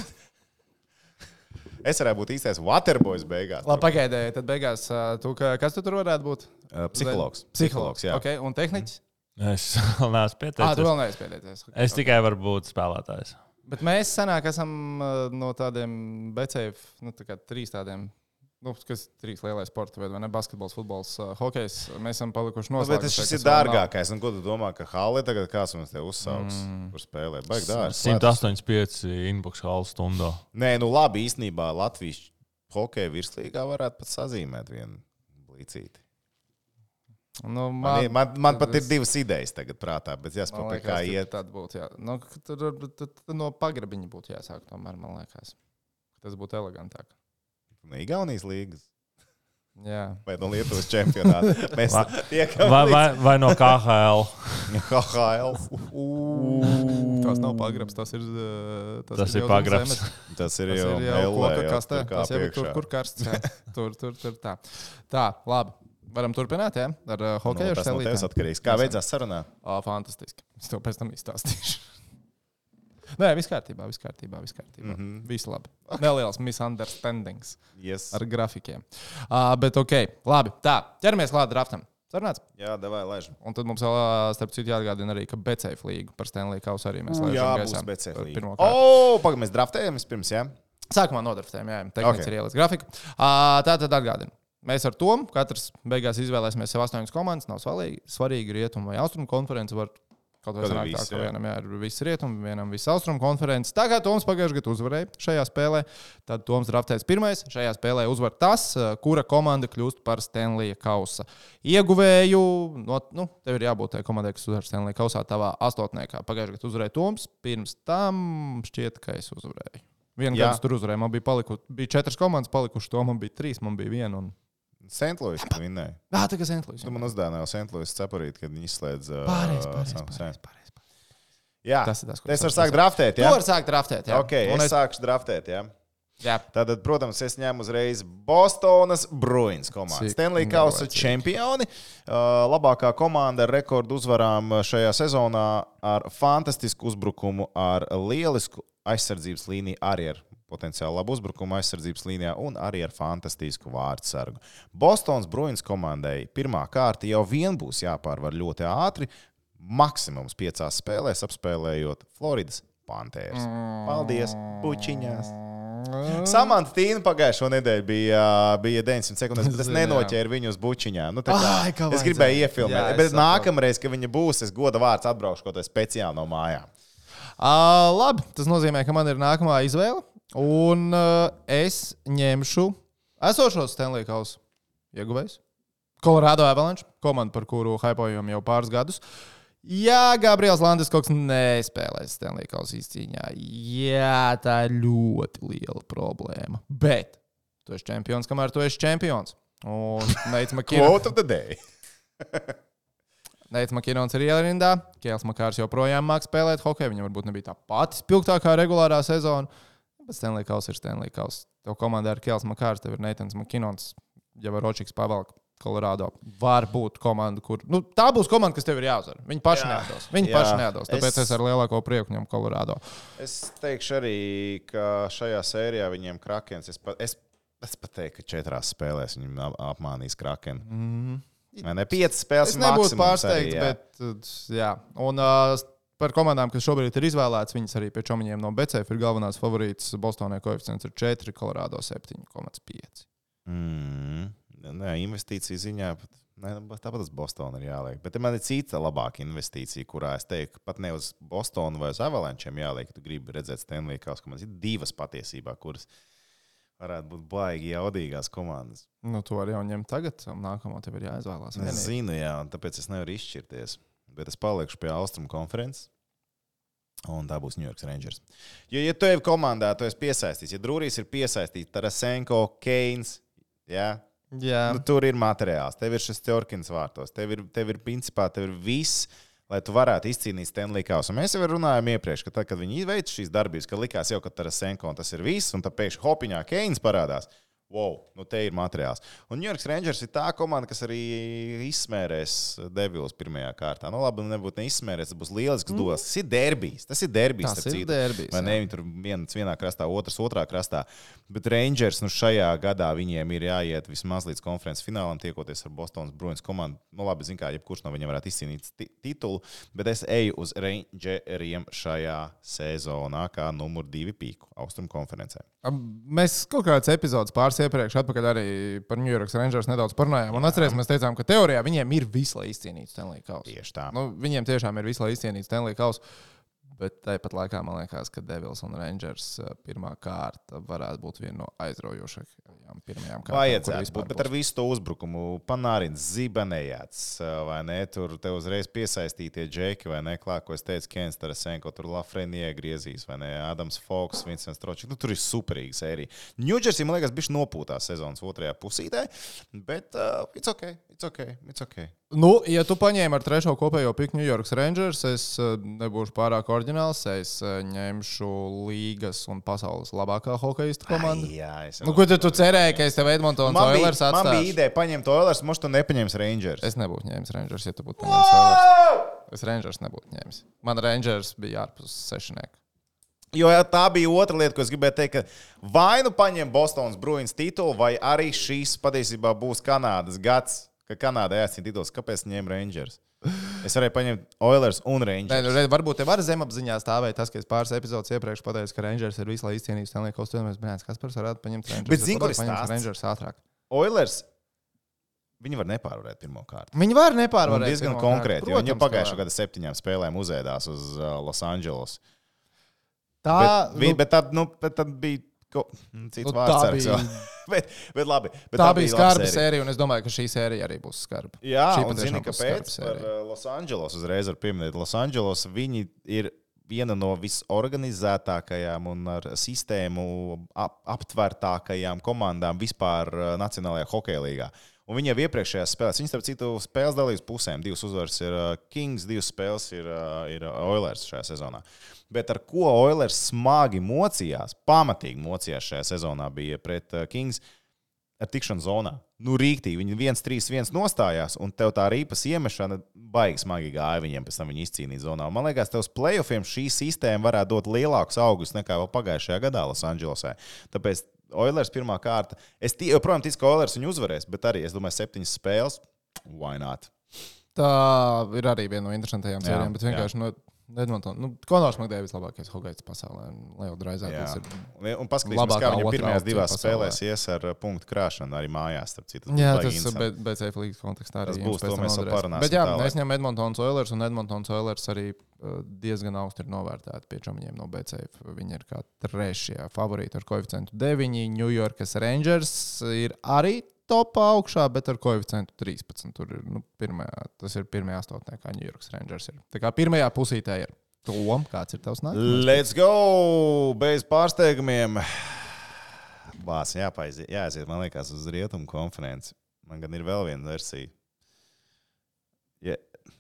es varētu būt īstais waterboys beigās. Labi, pagaidēji, tad beigās, tu, kas tu tur varētu būt? Uh, psihologs. Psihologs, jā. Okay. Un tehniķis? Es vēl neesmu pieteicies. Ah, tu vēl neesi pieteicies. Okay. Es tikai varu būt spēlētājs. Bet mēs senāk esam no tādiem B C F, nu tā kā trīs tādiem, nu, kas trīs lielais sporta veidi, vai ne? Basketbols, futbols, hokejs. Mēs esam palikuši noslēguši. Bet šis ir dārgākais. Un ko tu domā, ka Halle tagad kāds mums te uzsauks, mm. kur spēlēt? Baigi dārgi. simt astoņdesmit pieci inbox Halle stundā. Nē, nu labi, īstenībā Latvijas hokeja virslīgā varētu pat sazīmēt vienu blīcīti. Nu, man, man, man, man pat ir divas idejas tagad prātā, bet jāspēj, kā iet. Tad būtu, jā. Nu, tad, tad, tad no pagrabiņa būtu jāsāk tomēr, man liekas. Tas būtu elegantāk. No Igaunijas līgas? Jā. Vai no Lietuvas čempionāta? Mēs tiekam vai, vai, vai no K H L? K H L. Tas nav pagrabs, tas ir Tas, tas ir pagrabs. Tas ir tas jau, ir jau L, koka kastē. Tas jau ir tur, kur karsts. Jā. Tur, tur, tur tā. Tā, labi. Varam turpināt, jā? Ar uh, hokeju nu, tas no tevis atkarīgs. Kā beidzās sarunā? O, fantastiski. Es to pēc tam izstāstīšu. Nē, viss kārtībā, viss kārtībā, viss kārtībā. Mm -hmm. Viss labi. Okay. Neliels misunderstandings yes. ar grafikiem. Uh, bet ok, labi. Tā, ķeramies klāt draftam. Sarunāts? Jā, davai, laižam. Un tad mums vēl, starp citu, jāatgādina arī, ka B C F līgu par Stanley Kausu arī mēs laižam. Jā, gaisā. būs B C F līga. O, pagaid, mēs draftējam vispirms, jā? Sākumā nodraftējam, jā. Tehnicis okay. ir ielicis grafiku. Uh, tā tad atgādina. Mēs ar to katrs beigās izvēlēsimies sev astoņas komandas. Nav svarīgi, svarīgi rietumu vai austrumu konferenci. Var Kaut vai sanāk tā, ka vienam jā, ir viss rietumi, vienam viss austrumu konferences. Tā kā Toms pagājušajā gadā uzvarēja šajā spēlē, tad Toms draftēs pirmais. Šajā spēlē uzvar tas, kura komanda kļūst par Stanleya kausa ieguvēju. No, nu, tev ir jābūt tai komandai, kas uzvar Stanleya kausā tavā astotniekā. Pagājušajā gadā uzvarēja Toms, pirms tam šķiet, ka es uzvarēju. Vienu gadu tur uzvarēju, man bija, paliku, bija četras komandas palikušas, to man bija trīs, man bija viena. Un... Saint-Louis vinnēja. Jā, tā kā Saint-Louis. Tu man uzdāvināji Saint-Louis saparīt, kad viņi izslēdz... Uh, pārējais, pārējais, pārējais, pārējais. Jā, tas ir tas, ko es varu sākt draftēt, jā? Tu vari sākt draftēt, jā. Ok, un es, es sākšu draftēt, jā. Jā. Tātad, protams, es ņēmu uzreiz Bostonas Bruins komandu. Stanley Kausa čempioni. Uh, labākā komanda ar rekordu uzvarām šajā sezonā ar fantastisku uzbrukumu, ar lielisku aizsardzības līniju arī ar potenciāli labu uzbrukumu aizsardzības līnijā un arī ar fantastisku vārdsargu. Bostonas Bruins komandai pirmā kārta jau vien būs jāpārvar ļoti ātri, maksimums piecās spēlēs, apspēlējot Floridas Panthers. Paldies, pučiņās! Samanta Tīna pagājušo nedēļu bija, bija deviņdesmit sekundes, bet es nenoķēru viņu uz bučiņām. Nu, Ai, es gribēju iefilmēt, jā, bet nākamreiz, kad viņa būs, es goda vārds atbraukšu kaut ko speciāli no mājām. Uh, labi, tas nozīmē, ka man ir nākamā izvēle. Un uh, es ņemšu esošos Stanley Kausa ieguvējus. Colorado Avalanche, komanda, par kuru hypojam jau pāris gadus. Jā, Gabriels Landeskoks nespēlēs Stanley Kausa izcīņā. Jā, tā ir ļoti liela problēma. Bet tu esi čempions, kamēr tu esi čempions. Un Neits Makīnons... Quote of the day. Neits Makīnons ir ierindā. Kēls Makārs joprojām māk spēlēt hokeju. Viņam varbūt nebija tā pati spilgtākā regulārā sezona. Bet Stanley Kausa ir Stanley Kausa. Tev komandā ir Kēls Makārs, tev ir Neitans Makīnons, ja var Ročiks pavalk Colorado. Var būt komanda, kur... Nu, tā būs komanda, kas tev ir jāuzvar. Viņi paši jā, neatdos. Viņi jā, paši neatdos. Tāpēc es... es ar lielāko prieku ņemu Colorado. Es teikšu arī, ka šajā sērijā viņiem Krakens... Es pat, es, es pat teiktu, ka četrās spēlēs viņiem apmānīs Kraken. Mm-hmm. Vai ne? Piecas spēles maksimums arī. Es nebūtu pārsteigts, bet... Jā. Un... Uh, Par komandām, kas šobrīd ir izvēlētas, viņas arī pie čomiņiem no B C F ir galvenās favorītas. Bostonai koeficients ir četri, Colorado septiņi komats pieci. Mm, nē, investīcija ziņā ne, tāpat uz Bostonu ir jāliek. Bet man ir cita labāka investīcija, kurā es teiktu, pat ne uz Bostonu vai uz Avalančiem jāliek, ja tu gribi redzēt Stanley Kausa komandas. Ir divas patiesībā, kuras varētu būt baigi jaudīgās komandas. Nu, to arī jau ņem tagad, un nākamo tev ir jāizvēlās. Es zinu, jā, un tāpēc es nevaru izšķirties. Bet es palikšu pie Austrumu konferences, un tā būs New York Rangers. Jo, ja tu ej komandā, tu esi piesaistīts, ja Drūrijs ir piesaistīts, Tarasenko, Keins, jā, jā. Nu, tur ir materiāls, tev ir šis Tjorkins vārtos, tev ir, tev ir principā, tev ir viss, lai tu varētu izcīnīt Stanley Kausu. Mēs jau runājām iepriekš, ka tad, kad viņi veic šīs darbības, ka likās jau, ka Tarasenko un tas ir viss, un tad pēkšņi hopiņā Keins parādās. Wow, nu te ir materiāls. Un New York Rangers ir tā komanda, kas arī izsmērēs Devils pirmajā kārtā. Nu labi, nebūtu neizsmērēs, tas būs lielisks duels. Tas ir derbijs, tas ir derbijs. Tas ir derbijs. Vai ne, viņi tur viens vienā krastā, otrs otrā krastā. Bet Rangers, nu šajā gadā viņiem ir jāiet vismaz līdz konferences finālam, tiekoties ar Bostonas Bruins komandu. Nu labi, zin kā, jebkurš no viņiem varētu izcīnīt titulu, bet es eju uz Rangeriem šajā sezonā kā numur divi pīku Austrumu konferencē. Mēs kaut kāds epizodes pāris iepriekš atpakaļ arī par New York Rangers nedaudz parunājām. Un atceries, mēs teicām, ka teorijā viņiem ir viss, lai izcīnītu Stanley Kausu. Tieši tā. Nu, viņiem tiešām ir viss, lai izcīnītu Stanley Kausu. Bet tāpat laikā man liekas, ka Devils un Rangers pirmā kārta varētu būt viena no aizraujošākajām pirmajām kārtām. Vajadzētu būt, bet ar visu to uzbrukumu Panārins, Zibanejāts, vai ne, tur te uzreiz piesaistītie džeki, vai ne, klāt, ko es teicu, Kens Tarasenko, tur Lafrenie griezīs, vai ne, Adams Foks, Vincents Tročik, nu tur ir superīga sērija. New Jersey, man liekas, bišķi nopūtās sezonas otrajā pusītē, bet uh, it's okay, it's okay, it's okay. Nu, ja tu paņēmi ar trešo kopējo piku New York Rangers, es nebūšu pārāk oriģināls. Es ņemšu līgas un pasaules labākā hokeista komandu. Ai, jā, es nu, ko tu, tu cerēji, ka es tev Edmontons Oilers atstāšu? Man bija ideja paņemt Oilers, moš tu nepaņems Rangers. Es nebūtu ņēmis Rangers, ja tu būtu paņēmis Oilers. Es Rangers nebūtu ņēmis. Man Rangers bija ārpus sešnieka. Jo tā bija otra lieta, ko es gribēju teikt, ka vai nu paņem Bostonas Bruins titulu, vai arī šīs patiesībā būs Kanādas gads. Ka Kanādā jāsaka tituls, kāpēc ņēma Rangers? Es varēju paņemt Oilers un Rangers. Nē, nu, varbūt tev var zemapziņā stāvēt tas, ka es pāris epizodes iepriekš pateicu, ka Rangers ir visu, lai izcīnītu Stanley Kausu. Mēs bērns, kas par varētu paņemt Rangers. Bet zini, ko ir stāsts? Rangers ātrāk. Oilers Viņi var nepārvarēt pirmo kārtu. Viņi var nepārvarēt. Un diezgan konkrēti, jo viņi pagājušā gada septiņām spēlēm uzēdās uz uh, Los Angeles. Tā, bet, nu, bet, tad, nu, bet tad bija ko, cits Nu, vārds. tā Bija... bet, bet labi. Bet tā, tā bija bija skarba sērija. sērija, un es domāju, ka šī sērija arī būs skarba. Jā, šī un zini, kāpēc par uh, Los Angeles uzreiz var pieminēt. Los Angeles viņi ir viena no visorganizētākajām un ar sistēmu ap, aptvertākajām komandām vispār uh, Nacionālajā hokeja līgā. Un viņi jau iepriekšējās spēlēs, viņi starp citu spēles dalīs pusēm. Divas uzvaras ir uh, Kings, divas spēles ir, uh, ir Oilers šajā sezonā. Bet ar ko Oilers smagi mocījās, pamatīgi mocījās šajā sezonā bija pret uh, Kings ar tikšanu zonā. Nu, rīktīgi, viņi viens trīs viens nostājās, un tev tā rīpas iemešana baigi smagi gāja viņiem, pēc tam viņi izcīnīt zonā. Un man liekas, tev uz playoffiem šī sistēma varētu dot lielākus augus nekā vēl pagājušajā gadā Los Angelesē. Tāpēc Oilers pirmā kārta. Es tī, joprojām ticu, ka Oilers viņu uzvarēs, bet arī, es domāju, septiņas spēles. Why not? Tā ir arī viena no interesantajām sērijām, bet vienkārši no Edmontona. Nu, Konors Makdēvis labākais hokejs pasaulē. Leo Draizaitis ir un, un paskatīsimies, kā viņam pirmajās divās spēlēs ies ar punktu krāšanu arī mājās. Starp citu, jā, tas ir B C F līgas kontekstā arī. Tas būs, to mēs vēl parunāsim. Bet jā, tālāk. es ņemu Edmontons Oilers, un Edmontons Oilers arī diezgan augsti ir novērtēti pie čomiņiem no B C F. Viņi ir kā trešie favorīti ar koeficientu deviņi. New Yorkas Rangers ir arī topā augšā, bet ar koeficientu trīspadsmit. Tur ir, nu, pirmajā, tas ir pirmajā astotnē, kā New Yorkas Rangers ir. Tā kā pirmajā pusītē ir Tom, kāds ir tavs nākamais? Let's go! Bez pārsteigumiem. Bās, jāpaiziet, jāaiziet, man liekas, uz rietumu konferenci. Man gan ir vēl viena versija. Yeah.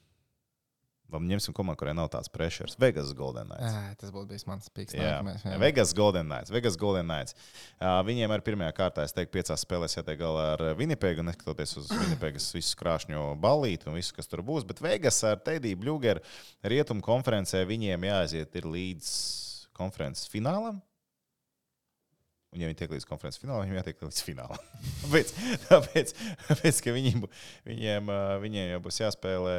Ņemsim komandu, kurai nav tāds pressures. Vegas Golden Knights. Jā, tas būtu bijis mans pīks. Jā, jā. Vegas Golden Knights. Vegas Golden Knights. Uh, viņiem ar pirmajā kārtā, es teiktu, piecās spēlēs jātiek galā ar Winnipegu, neskatoties uz Winnipegas visu krāšņo ballīti un visu, kas tur būs. Bet Vegas ar Teddy Blueger rietumu konferencē viņiem jāaiziet ir līdz konferences finālam. Un, ja viņi tiek līdz konferences finālam, viņiem jātiek līdz finālam. tāpēc, tāpēc, tāpēc, ka viņiem, viņiem, viņiem jau būs jāspēlē...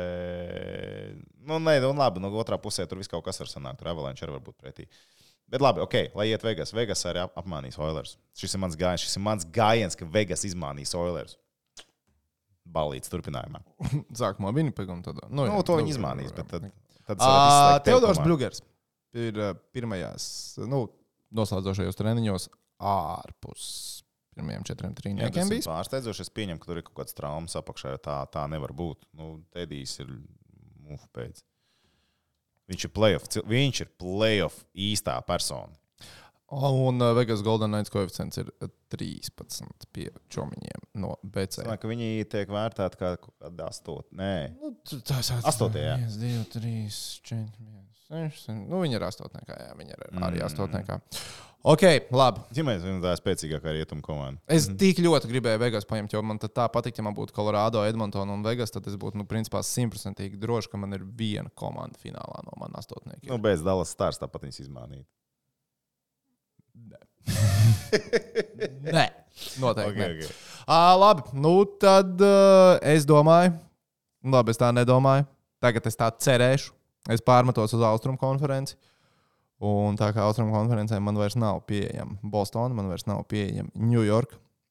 Nu, nē, nu, labi, no otrā pusē tur viss kaut kas var sanākt. Tur Avalanche arī var būt pretī. Bet labi, ok, lai iet Vegas. Vegas arī ap, apmānīs Oilers. Šis ir mans gājiens, šis ir mans gājiens, ka Vegas izmānīs Oilers. Balīts turpinājumā. Sākumā Winnipegu un tad... Nu, nu to viņi izmānīs, bet tad... tad uh, Teodors Bļugers ir uh, pirmajās, nu, noslēdzošajos treniņos ārpus pirmajiem četriem trīniekiem bijis. Pārsteidzoši, es pieņemu, ka tur ir kaut kāds traumas apakšā, jo tā, tā nevar būt. Nu, Tedijs ir mufu pēc. Viņš ir playoff, viņš ir playoff īstā persona. Un uh, Vegas Golden Knights koeficients ir trīspadsmit pie čomiņiem no B C. Es domāju, ka viņi tiek vērtēti kā kaut kāda astot. Nē, nu, tas ir astotie, jā. viens, divi, trīs, četri, seši. Nu, viņi ir astotniekā, jā, viņi ir arī mm. astotniekā. Ok, labi. Ja mēs zinām, tā ir spēcīgākā rietumu komanda. Es tik ļoti gribēju Vegas paņemt, jo man tā patīk, ja man būtu Colorado, Edmonton un Vegas, tad es būtu, nu, principā simtprocentīgi droši, ka man ir viena komanda finālā no man astotniekiem. Nu, bez Dallas Stars tāpat viņas izmānīt. Nē. Nē, noteikti okay, nē. Okay. À, labi, nu tad uh, es domāju, labi, es tā nedomāju, tagad es tā cerēšu, es pārmetos uz Austrumu konferenci. Un tā kā Austrumu konferencē man vairs nav pieejama Boston, man vairs nav pieejama New York.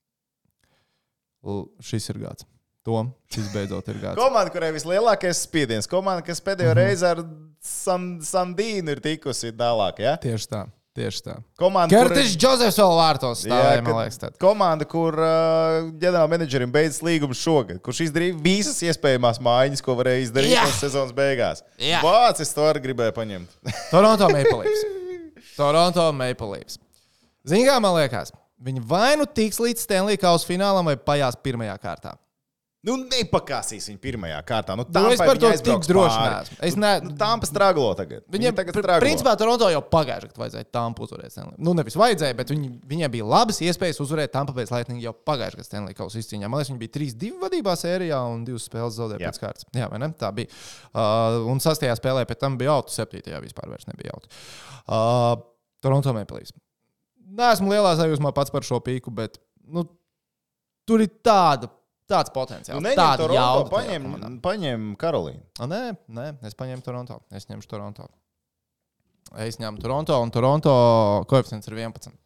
L- šis ir gads. Tom, šis beidzot ir gads. Komanda, kurai vislielākais spiediens. Komanda, kas pēdējo mm-hmm. reizi ar San, Sandīnu ir tikusi tālāk, ja? Tieši tā, tieši tā. Komanda, Kertis Džozefs vēl vārtos stāvēja, man liekas. Tad. Komanda, kur uh, ģenerālmenedžerim beidzas līgums šogad, kurš izdarīja visas iespējamās mājiņas, ko varēja izdarīt yeah. sezonas beigās. Yeah. Vāc, es to arī gribēju paņemt. Toronto Maple Leafs. Toronto Maple Leafs. Zini, kā man liekas, viņi vai nu tiks līdz Stanley Kausa finālam vai pajās pirmajā kārtā. Nu, nepakāsīs viņu pirmajā kārtā. Nu, nu, es par to tik droši neesmu. Es ne... Nu, Tampa straglo tagad. Viņiem, viņi tagad straglo. Principā, Toronto jau pagājušajā gadā vajadzēja Tampa uzvarēt Stanley. Nu, nevis vajadzēja, bet viņi, viņiem bija labas iespējas uzvarēt Tampa Bay Lightning jau pagājušajā gadā Stanley Kausa izcīņā. Man liekas, viņi bija trīs divi vadībā sērijā un divas spēles zaudēja pēc kārtas. Jā, vai ne? Tā bija. Uh, un sastajā spēlē pēc tam bija autu, septītajā vispār vairs nebija autu. Uh, Toronto Maple Leafs. Neesmu lielā sajūsmā pats par šo pīku, bet nu, tur ir tāda. Tāds potenciāls. Nu, tāda Toronto, jauda. Paņem, paņem Karolīnu. A, nē, nē, es paņēmu Toronto. Es ņemšu Toronto. Es ņemu Toronto, un Toronto koeficients ir vienpadsmit.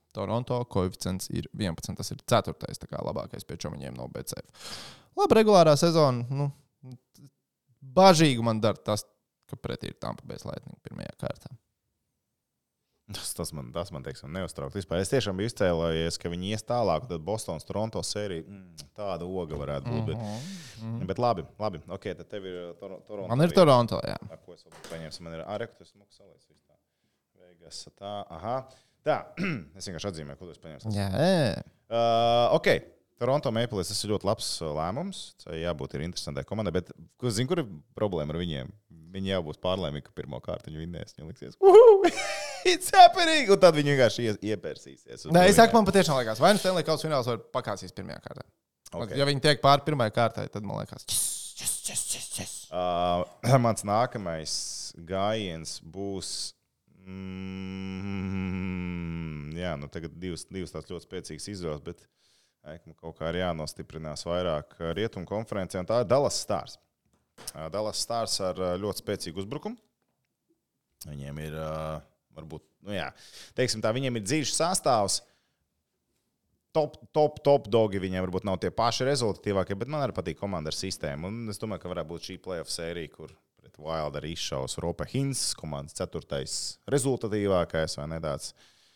Toronto koeficients ir vienpadsmit. Tas ir ceturtais tā kā labākais pie čomiņiem no B C F. Labi, regulārā sezona. Nu, bažīgi man dara tas, ka pretī ir Tampa Bay Lightning pirmajā kārtā. Tas, tas man, tas man teiksim, neuztraukt. Vispār es tiešām biju izcēlējies, ka viņi ies tālāk, tad Bostonas Toronto sērija mm, tāda oga varētu būt. Bet, mm-hmm. bet labi, labi. Ok, tad tev ir Tor- Toronto. Man ir Toronto, jā. Ar ko es vēl paņēmu? Man ir Arektu, es muku salīdz. Vegas, tā, aha. Tā, es vienkārši atzīmēju, ko es paņēmu. Jā. Uh, ok. Toronto Maple Leafs, tas ir ļoti labs lēmums. Tā jābūt ir interesantai komandai, bet zinu, kur ir problēma ar viņiem? Viņi jābūt pārlēmīgi, ka pirmo kārtu viņi vinnēs. Viņi liksies, uhu, it's happening! Un tad viņi vienkārši iepērsīsies. Nē, es saku, man patiešām liekas, vai nu Stanley Kausa fināls var pakāsīs pirmajā kārtā. Okay. Ja viņi tiek pār pirmajā kārtā, tad man liekas, yes, yes, yes, yes, yes. Uh, mans nākamais gājiens būs... Mm, jā, nu tagad divas, divas tās ļoti spēcīgas izvēles, bet man kaut kā ir jānostiprinās vairāk rietumu konferencē, un tā ir Dallas Stars. Dallas Stars ar ļoti spēcīgu uzbrukumu. Viņiem ir, varbūt, nu jā, teiksim tā, viņiem ir dzīves sastāvs. Top, top, top dogi viņiem varbūt nav tie paši rezultatīvākie, bet man arī patīk komanda ar sistēmu. Un es domāju, ka varētu būt šī playoff sērija, kur pret Wild arī izšaus Rope Hintz, komandas ceturtais rezultatīvākais, vai ne tāds.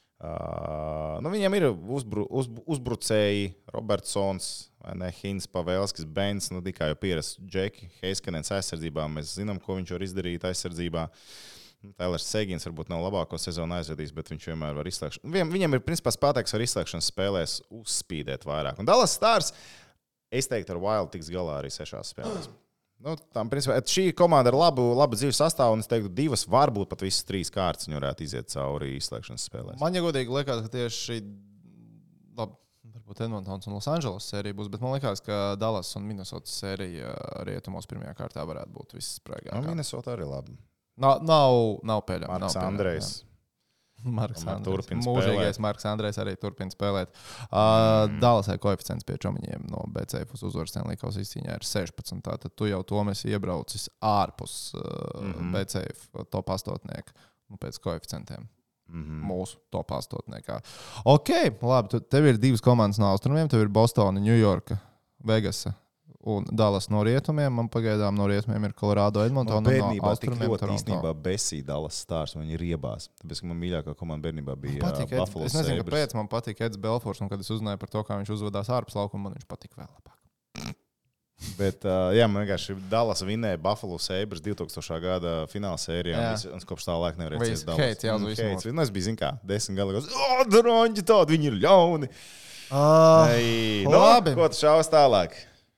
Uh, nu, viņiem ir uzbru, uz, uzbrucēji, Robertsons, vai ne, Hintz, Pavelskis, Bens, nu tikai jau pieras Džeki, Heiskanens aizsardzībā. Mēs zinām, ko viņš var izdarīt aizsardzībā. Tailers Segins varbūt nav labāko sezonu aizvedījis, bet viņš vienmēr var izslēgšanas. Viņam ir, principā, spētāks var izslēgšanas spēlēs uzspīdēt vairāk. Un Dallas Stars, es teiktu, ar Wild tiks galā arī sešās spēlēs. Nu, tam, principā, šī komanda ar labu, labu dzīves sastāvu, un es teiktu, divas, varbūt pat visas trīs kārtas viņi varētu iziet cauri izslēgšanas spēlēs. Man, ja godīgi, liekas, ka tieši šī, labi, varbūt Edmontons un Losandželos sērija būs, bet man liekas, ka Dallas un Minnesotas sērija rietumos pirmajā kārtā varētu būt visas sprēgākā. Nu, Minnesota arī labi. Nav, nav, nav pēļām. Marks Andrejs. Marks Andrejs. Turpina Mūžīgais Marks Andrejs arī turpina spēlēt. Uh, mm. Dallasai koeficients pie čomiņiem no B C F uz uzvaras Stanley Kausa izcīņā ir sešpadsmit. Tātad tu jau to esi iebraucis ārpus uh, mm-hmm. B C F top astotnieku nu, pēc koeficientiem. Mm-hmm. Mūsu top astotniekā. Ok, labi, tu, tev ir divas komandas no austrumiem. Tev ir Bostona, Ņujorka, Vegasa un Dallas no rietumiem. Man pagaidām no rietumiem ir Colorado, Edmonton un no austrumiem Toronto. Īstenībā besī Dallas Stars, viņi ir riebās. Tāpēc, ka man mīļākā komanda bērnībā bija patīk, Buffalo Sabres. Es nezinu, Sabres. kāpēc man patīk Eds Belfors, un kad es uzzināju par to, kā viņš uzvedās ārpus laukuma, man viņš patīk vēl labāk. Bet, uh, jā, man vienkārši Dallas vinēja Buffalo Sabres divtūkstošā gada fināla sērijā, un es kopš tā laika nevarēju ciest Dallas. Heits, jā, uz visu mūsu. Nu, es biju, zin kā, desmit galīgos, o, droņģi tādi, viņi ir ļauni. Uh, Ei, no, labi. ko tu šaus tālāk?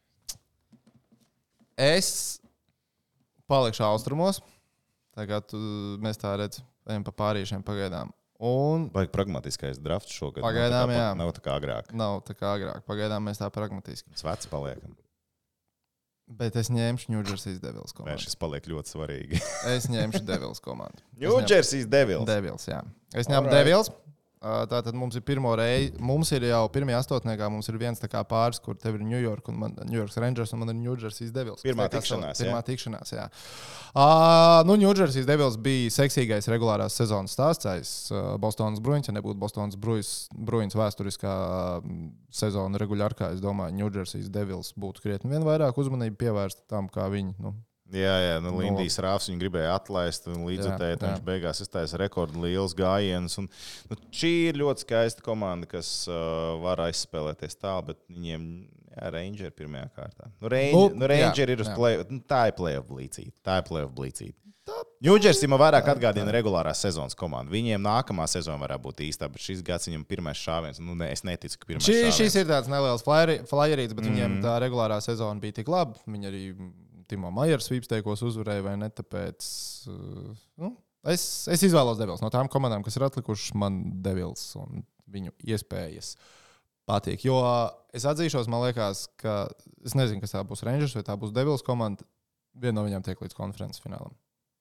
Es palikšu austrumos. Tagad mēs tā redzam, ejam pa pārīšiem pagaidām. Un Vajag pragmatiskais drafts šogad. Pagaidām, nav tā kā, jā. Nav tā kā agrāk. nav tā kā agrāk. Pagaidām mēs tā pragmatiski. Mēs veci paliekam. Bet es ņemšu New Jersey Devils Vai komandu. šis paliek ļoti svarīgi. Es ņemšu Devils komandu. New Jersey Devils. Devils, jā. Es ņemu Alright. Devils. Tātad mums ir pirmo reizi, mums ir jau pirmajā astotniekā, mums ir viens tā kā pāris, kur tev ir New York un man, New York Rangers un man ir New Jersey Devils. Pirmā Tā kā tikšanās, Pirmā jā. tikšanās, jā. Uh, nu, New Jersey Devils bija seksīgais regulārās sezonas stāsts. Uh, Bostonas Bruins, ja nebūtu Bostonas Bruins, Bruins vēsturiskā mm, sezona regulārkā, es domāju, New Jersey Devils būtu krietni vien vairāk uzmanību pievērsta tam, kā viņi, nu, Jā, jā, nu, Lindijs Rāfs viņu gribēja atlaist un līdzutēt, un viņš beigās iztaisa rekordu liels gājiens. Un, nu, šī ir ļoti skaista komanda, kas uh, var aizspēlēties tālu, bet viņiem jā, Ranger pirmajā kārtā. Nu, Ranger, Nu, nu, Ranger jā, ir uz jā. play, nu, tā ir play-off blīcīte. Tā ir play-off blīcīte. New Jersey man vairāk atgādina regulārās sezonas komandu. Viņiem nākamā sezona varētu būt īstā, bet šis gads viņam pirmais šāviens. Nu, ne, es neticu, ka pirmais Šī, šāviens. šis ir tāds neliels flyeri- flyerīts, bet mm. viņiem tā regulārā sezona bija tik laba. Viņi arī Timo Majers svīpsteikos uzvarēja, vai ne? Tāpēc uh, nu, es, es izvēlos Devils. No tām komandām, kas ir atlikušas, man Devils un viņu iespējas patīk. Jo es atzīšos, man liekas, ka es nezinu, kas tā būs Rangers vai tā būs Devils komanda. Viena no viņām tiek līdz konferences finālam.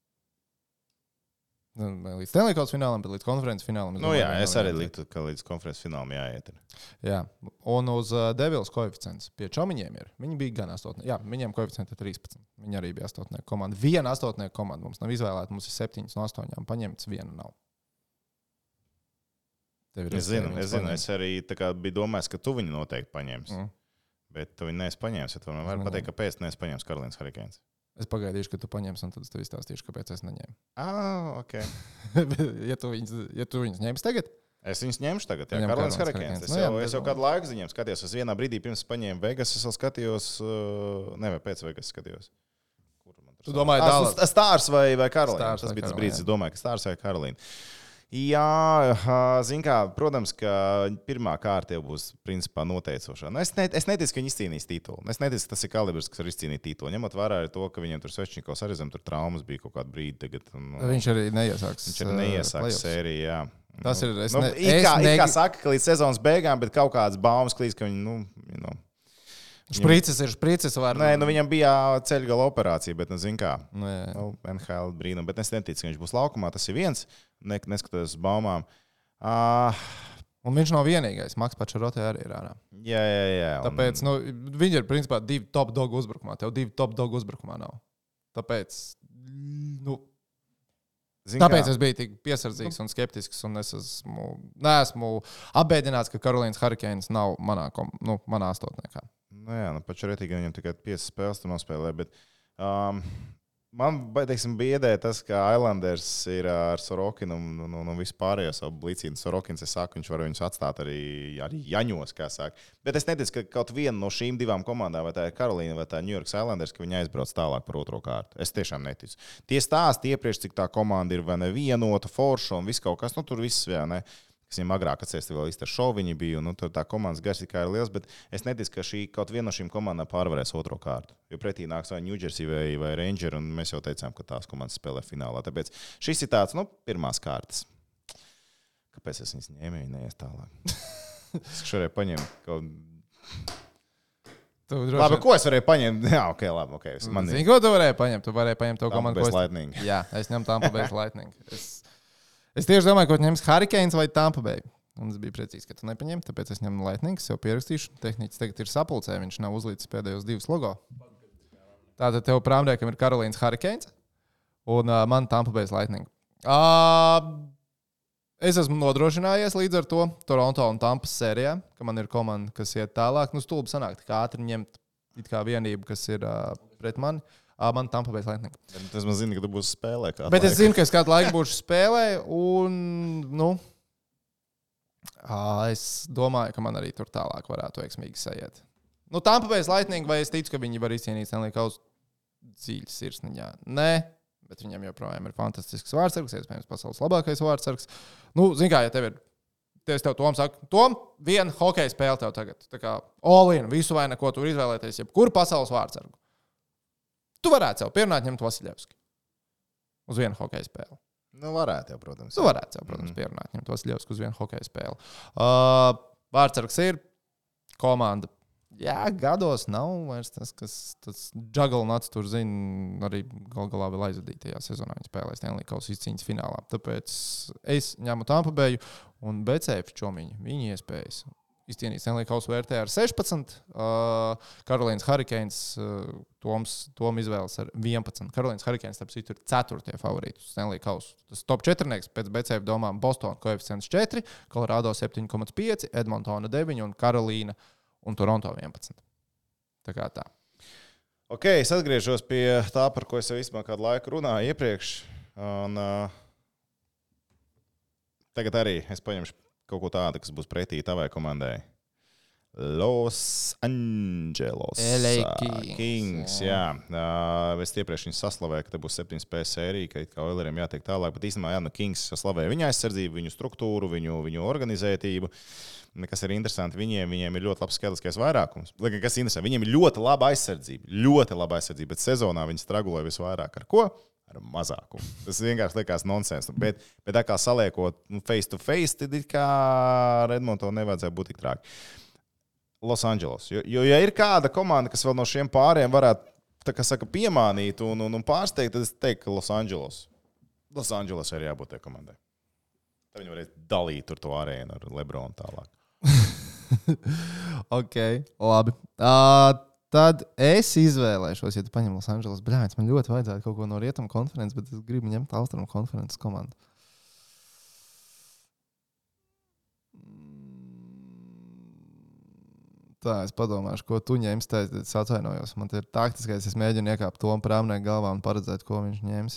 Līdz Stanley Kausa finālam, bet līdz konferences finālam. Nu, jā, es arī liktu, ka līdz konferences finālam jāiet. Jā, un uz uh, Devils koeficients pie čomiņiem ir. Viņi bija gan astotnieki. Jā, viņiem koeficients ir trīspadsmit. Viņi arī bija astotnieku komanda. Viena astotnieku komanda mums nav izvēlēta. Mums ir septiņas no astoņām paņemts, viena nav. Es zinu, es zinu, es arī biju domājis, ka tu viņu noteikti paņemsi. Mm. Bet tu viņu neesi paņēmis. Tu man vari pateikt, kāpēc neesi paņēmis Karolīnas Hurricanes. Es pagaidīšu, ka tu paņemsi, un tad es tev izstāstīšu, kāpēc es neņēmu. Ah, ok. ja, tu viņus, ja tu viņus ņemsi tagad? Es viņus ņemšu tagad, jā, Karolīnas Hurricanes. Es, jau, es jau kādu laiku ziņām skatījos. Es vienā brīdī pirms paņēmu Vegas, es vēl skatījos, ne, vai pēc Vegas skatījos. Kur man tur tu domāji, Dallas? Stārs vai, vai Karolīna? Stars Tas bija tas Karolīna. brīdis, es domāju, ka Stārs vai Karolīna. Jā, zin kā, protams, ka pirmā kārta jau būs principā noteicošā. Nu, es, ne, es neticu, ka viņi izcīnīs titulu. Es neticu, ka tas ir kalibrs, kas var izcīnīt titulu. Ņemot vērā arī to, ka viņiem tur Svečņikovs arī zem tur traumas bija kaut kādu brīdi. Tagad, nu, viņš arī neiesāks. Viņš arī neiesāks sēriju, jā. Tas ir, es nu, ne, it kā, es it kā neg... saka, ka līdz sezonas beigām, bet kaut kāds baumas klīst, ka viņi, nu, you know, Špricis ir špricis. Var... Nē, nu viņam bija ceļgala operācija, bet, nu, zin kā, nu, nu, N H L brīnum. Bet es neticu, ka viņš būs laukumā. Tas ir viens, ne, neskatoties uz baumām. Uh, un viņš nav vienīgais. Maks Pačarotē arī ir ārā. Jā, jā, jā. Un... Tāpēc, nu, viņi ir, principā, divi top dog uzbrukumā. Tev divi top dog uzbrukumā nav. Tāpēc, nu... Zin Tāpēc kā? Es biju tik piesardzīgs un skeptisks, un es esmu, neesmu apbēdināts, ka Karolīnas Hurricanes nav manā, nu, manā astotniekā. Nu jā, nu Pačarotē viņam tikai piecas spēles tur nospēlē, bet um, man, teiksim, biedēja tas, ka Islanders ir ar Sorokinu un, un, un vispārējo savu blicīnu. Sorokins, es saku, viņš var viņus atstāt arī, arī Jaņos, kā saka. Bet es neticu, ka kaut viena no šīm divām komandām, vai tā ir Karolīna vai tā ir New York Islanders, ka viņi aizbrauc tālāk par otro kārtu. Es tiešām neticu. Tie stāsti iepriekš, cik tā komanda ir vai ne vienota, forša un viss kaut kas, nu tur viss, jā, ne. Kas viņam agrāk atceries, vēl īsti ar šovu viņi bija, un nu, tur tā komandas gars ir liels, bet es neticu, ka šī kaut viena no šīm komandām pārvarēs otro kārtu. Jo pretī nāks vai New Jersey vai, vai Ranger, un mēs jau teicām, ka tās komandas spēlē finālā. Tāpēc šis ir tāds, nu, pirmās kārtas. Kāpēc es viņas ņēmu, viņi neies tālāk? Es šoreiz paņēmu kaut... Droši... Labi, ko es varēju paņemt? Jā, ok, labi, ok. Man... Zini, ko tu varēji paņemt? Tu varēji paņemt to komandu, ko es... Lightning. Jā, es ņemu Tampa Bay Lightning. Es... Es tieši domāju, ka ņems Hurricanes vai Tampa Bay. Un es biju priecīgs, ka tu nepaņem, tāpēc es ņemu Lightning, es jau pierakstīšu. Tehniķis tagad ir sapulcē, viņš nav uzlīdis pēdējos divus logo. Tātad tev prāmdēkam ir Karolīnas Hurricanes un uh, man Tampa Bay Lightning. Uh, es esmu nodrošinājies līdz ar to Toronto un Tampas sērijā, ka man ir komanda, kas iet tālāk. Nu, stulbi sanāk, kā ātri ņemt it kā vienību, kas ir uh, pret mani. Man Tampa Bay Lightning. Tas man zina, ka tu būsi spēlē. Bet laiku. Es zinu, ka es kādu laiku būšu spēlē, un, nu, es domāju, ka man arī tur tālāk varētu veiksmīgi sajiet. Nu, Tampa Bay Lightning, vai es ticu, ka viņi var izcīnīt Stanley Kausu dziļas sirsniņā? Nē, bet viņam joprojām ir fantastisks vārdsargs, iespējams, pasaules labākais vārdsargs. Nu, zini kā, ja tev ir, es tev Tom saku, Tom, viena hokeja spēle tev tagad. Tā kā all-in, visu vai neko tur izvēlēties, jebkuru pasaules vārdsargu. Tu varētu sev pierunāt ņemt Vasiljevski uz vienu hokeja spēli. Nu, varētu jau, protams. Tu varētu sev, protams, pierunāt ņemt Vasiljevski uz vienu hokeja spēli. Uh, Vārtsargs ir komanda. Jā, gados nav vairs tas, kas tas Jugglnats tur zina, arī gal galā vēl aizvadītajā sezonā viņi spēlēs Stanley Kausa izcīņas finālā. Tāpēc es ņemu Tampa Bayu un B C F čomiņu, viņi iespējas. Izcīnīt Stanley Kausu vērtē ar sešpadsmit, uh, Karolīnas Hurricanes uh, Toms, Tom izvēles ar vienpadsmit. Karolīnas Hurricanes, starp citu, ir ceturtie favorīti uz Stanley Kausu. Tas top četrnieks pēc B C F domām Boston koeficients četri, Colorado septiņi komats pieci, Edmontona deviņi un Karolīna un Toronto vienpadsmit. Tā kā tā. Ok, es atgriežos pie tā, par ko es jau īstenībā kādu laiku runāju iepriekš. Un, uh, tagad arī es paņemšu kaut ko tādu, kas būs pretī tavai komandai. Los Angeles L A Kings. Kings jā. Jā. Es iepriekš viņus saslavēju, ka te būs septiņas spēles sērija, ka it kā Oileriem jātiek tālāk, bet īstenībā jā, no Kings saslavēja viņu aizsardzību, viņu struktūru, viņu, viņu organizētību. Kas ir interesanti, viņiem, viņiem ir ļoti labs skaitliskais vairākums. Lai, kas ir interesanti, viņiem ir ļoti laba aizsardzība, ļoti laba aizsardzība, bet sezonā viņi stragulēja visvairāk ar ko? Ar mazākumu. Tas vienkārši likās nonsens. Bet, bet tā kā saliekot face to face, tad it kā Edmontonu nevajadzēja būt tik trāki. Los Angeles. Jo, jo, ja ir kāda komanda, kas vēl no šiem pāriem varētu, tā kā saka, piemānīt un, un, un pārsteigt, tad es teiktu, ka Los Angeles. Los Angeles arī jābūt tie komandai. Tad viņi varēs dalīt tur to arēnu ar Lebronu tālāk. Ok, labi. Uh, tad es izvēlēšos, ja tu paņem Los Angeles. Bļāņas, man ļoti vajadzētu kaut ko no rietumu konferences, bet es gribu ņemt austrumu konferences komandu. Tā, es padomāšu, ko tu ņemsi. Tā, es atvainojos. Man ir taktiskais, es mēģinu iekāpt Tomu Prāmnieku galvā un paredzēt, ko viņš ņems.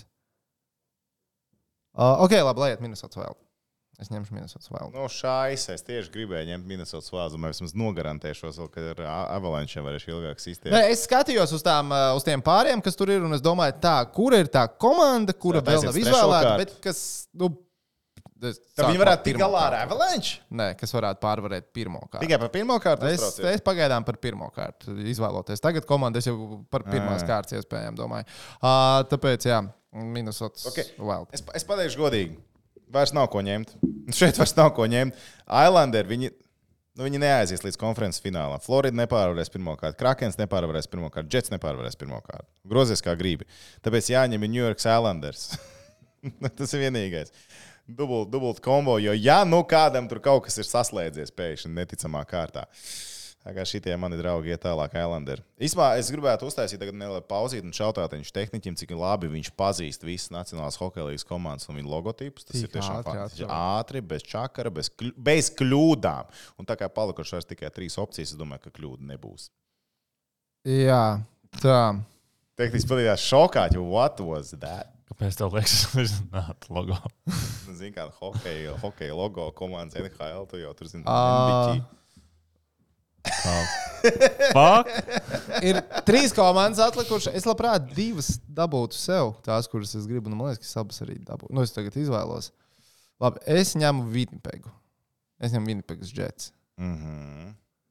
Uh, ok, labi, lai iet Minnesota Wild. Es ņemšu Minnesota Wild. No šais es tieši gribēju ņemt Minnesota Wild, un es mums nogarantēšos, ka ar Avalanchiem varēšu ilgāk sistēt. Nē, es skatījos uz, tām, uz tiem pāriem, kas tur ir, un es domāju, tā, kura ir tā komanda, kura Tā, vēl nav izvēlēta, bet kas, nu, Tad viņi varētu tikt galā ar Avalanche? Nē, kas varētu pārvarēt pirmo kārtu. Tikai par pirmo kārtu? Es, es pagaidām par pirmo kārtu izvēloties. Tagad komandas jau par pirmās à. kārtas iespējām domāju. Uh, tāpēc, jā, Minnesota okay. Wild. Es, es pateikšu godīgi. Vairs nav ko ņemt. Šeit vairs nav ko ņemt. Islanderi, viņi, nu, viņi neaizies līdz konferences finālā. Florida nepārvarēs pirmo kārtu. Krakens nepārvarēs pirmo kārtu. Jets nepārvarēs pirmo kārtu. Grozies kā gribi. Tāpēc jāņem ir New York Islanders. Tas ir vienīgais. Dubult, dubult kombo, jo ja nu kādam tur kaut kas ir saslēdzies pēkšņi neticamā kārtā. Tā kā šitie mani draugi iet tālāk Islanderi. Īsmā es gribētu uztaisīt tagad nelielu pauzīt un šautāt viņš tehniķim, cik labi viņš pazīst visas nacionālās hokeja līgas komandas un viņu logotipus. Tas Tīk, ir tiešām fantastiski. Ātri, bez čakara, bez, kļu, bez kļūdām. Un tā kā palikuši vairs tikai trīs opcijas, es domāju, ka kļūda nebūs. Jā, tā. Tehniķis padījās šokā, jo what was that? Kāpēc tev liekas, ka tas ir logo? Zini, kā hokeja, hokeja logo komandas N H L, tu jau tur zini. Uh, Fuck? Ir trīs komandas atlikušas. Es labprāt divas dabūtu sev. Tās, kuras es gribu, nu man liekas, ka abas arī dabūtu. Nu, es tagad izvēlos. Labi, es ņemu Winnipegu. Es ņemu Winnipegas Jets. Mhm.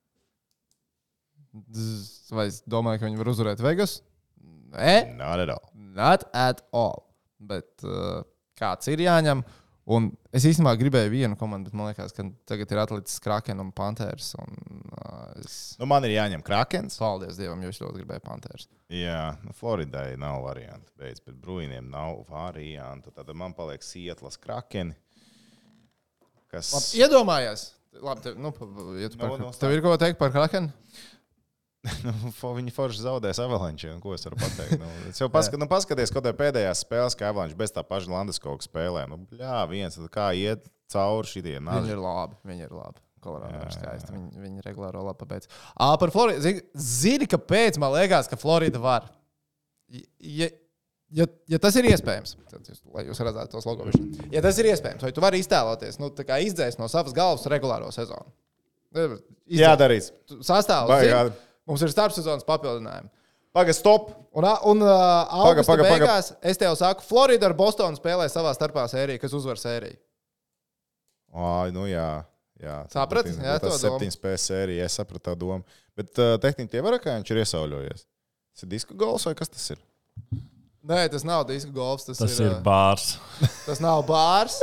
Vai es domāju, ka viņi var uzvarēt Vegas? Nē. Not at all. Not at all. Bet uh, kāds ir jāņem. Un es īstenībā gribēju vienu komandu, bet man liekas, ka tagad ir atlicis Kraken un Panthers. Un, uh, es... Nu, man ir jāņem Krakens. Paldies Dievam, jo es ļoti gribēju Panthers. Jā, nu, Floridai nav variantu. Beidz, bet Bruiniem nav variantu. Tad man paliek Sietlas Krakeni. Kas... Labi, iedomājies. Labi, tev, nu, ja tu par... no, no, tev ir ko teikt par Krakenu? Viņi forši zaudēs Avalanche. Ko es varu pateikt? Nu, es jau paskat, nu, paskaties, ko te pēdējās spēles, kā Avalanche bez tā paša Landeskoga spēlē. Nu, jā, viens, kā iet cauri šitie naži. Viņi ir labi, viņi ir labi. Kolorādo ir skaisti. Viņi, viņi regulāro labi pabeidz. Ā, par Floridu. Zini, zini, kāpēc man liekas, ka Florida var? Ja, ja, ja tas ir iespējams, tad jūs, lai jūs redzētu tos logo višķi. Ja tas ir iespējams, vai tu vari iztēloties, nu, tā kā izdzēst no savas galvas regulāro sezonu. Izdzēst. Jā, darīs. Sastāvs. Mums ir starpsezonas papildinājumi. Paga, stop! Un, un uh, augusta paga, paga, beigās paga. Es tev saku, Florida ar Bostonu spēlē savā starpā sēriju, kas uzvar sēriju. Ai, nu jā. jā Saprati? Jā, to domu. septiņas spēles sērija, es sapratu tā domu. Bet uh, tehniski tie var, kā viņš ir iesauļojies. Tas ir diska gols vai kas tas ir? Nē, tas nav diska golfs. Tas, tas ir, ir bārs. Tas nav bārs.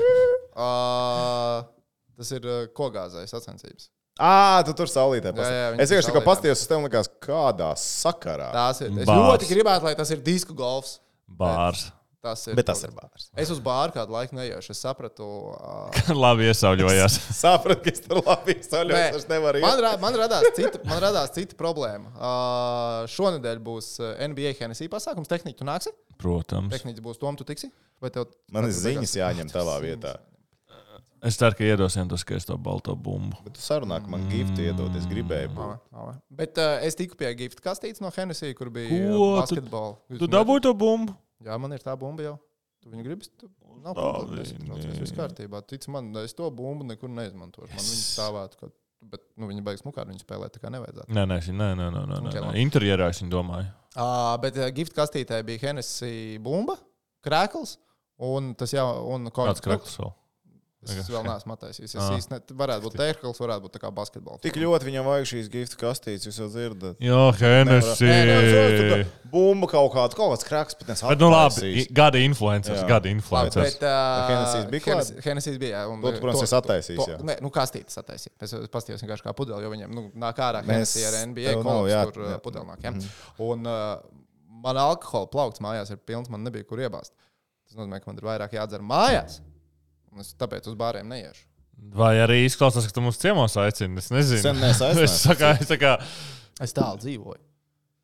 uh, tas ir uh, kogāzais sacensības. Ā, tu tur saulītē pastāv. Jā, jā, es vienkārši tikai pastījos uz tevi un likās, kādā sakarā. Tās ir. Es bārs. ļoti gribētu, lai tas ir disku golfs. Bārs. Tas ir. Bet tas ir bārs. Es uz bāru kādu laiku neiešu. Es sapratu. Uh... labi iesauļojās. Sapratu, ka es tur labi iesauļojos. Es nevaru iet. Man, ra man, radās cita, man radās cita problēma. Uh, šonedēļ būs N B A Hennessy pasākums. Tehniķi, tu nāksi? Protams. Tehniķis būs Tom, tu tiksi? Vai tev... Man ir ziņas jāņem tavā vietā. Es ceru, ka iedosim to skaisto balto bumbu. Bet tu sarunā, ka man giftu iedod. Es gribēju būt. Bet uh, es tiku pie gifta kastītes no Hennessy, kur bija Ko? basketbola. Tu, tu dabūji to bumbu? Jā, man ir tā bumba jau. Tu viņu gribas? Tu... Nav problēmas. Viss kārtībā. Tic man, es to bumbu nekur neizmantošu. Man viņa stāvētu, ka... bet nu, viņa beigas mukā, viņa spēlē, tā kā nevajadzētu. Nē, nē, nē, nē, nē, nē, Okay, nē. Interjerā es viņu domāju. Uh, bet uh, gifta kastītē bija Hennessy bumba, krēkls un tas jau... Un Kāds krēkls vēl? Es vēl neesmu attaisījis. Es īsti ne... Varētu būt tērkals, varētu būt tā kā basketbola. Tik ļoti viņam vajag šīs gifta kastītes, jūs jau dzirdat. Jā, Hennessy. Bumba kaut kāds, kaut kāds krāks, bet nes Bet nu labi, gada influencers, gada influencers. Bet uh, Hennessys bija klāt? Hennessys bija, jā. Un, to, tu, protams, es attaisīju, jā. Nē, nu kastītes attaisīju. Es pastījos vienkārši kā pudeli, jo viņiem, nu, nāk ārā Hennessy ar N B A kolons, tur uh, pudeli nāk, jā. Mm-hmm. Un uh, man alkohola plaukts mājās ir pilns, man nebija kur iebāzt. Tas nozīmē, ka man ir vairāk jādzer mājās. Es tāpēc uz bāriem neiešu. Vai arī izklausās, ka tu mūs ciemos aicini? Es nezinu. Sen nesaistās. es, sakā, es, sakā... es tālu dzīvoju.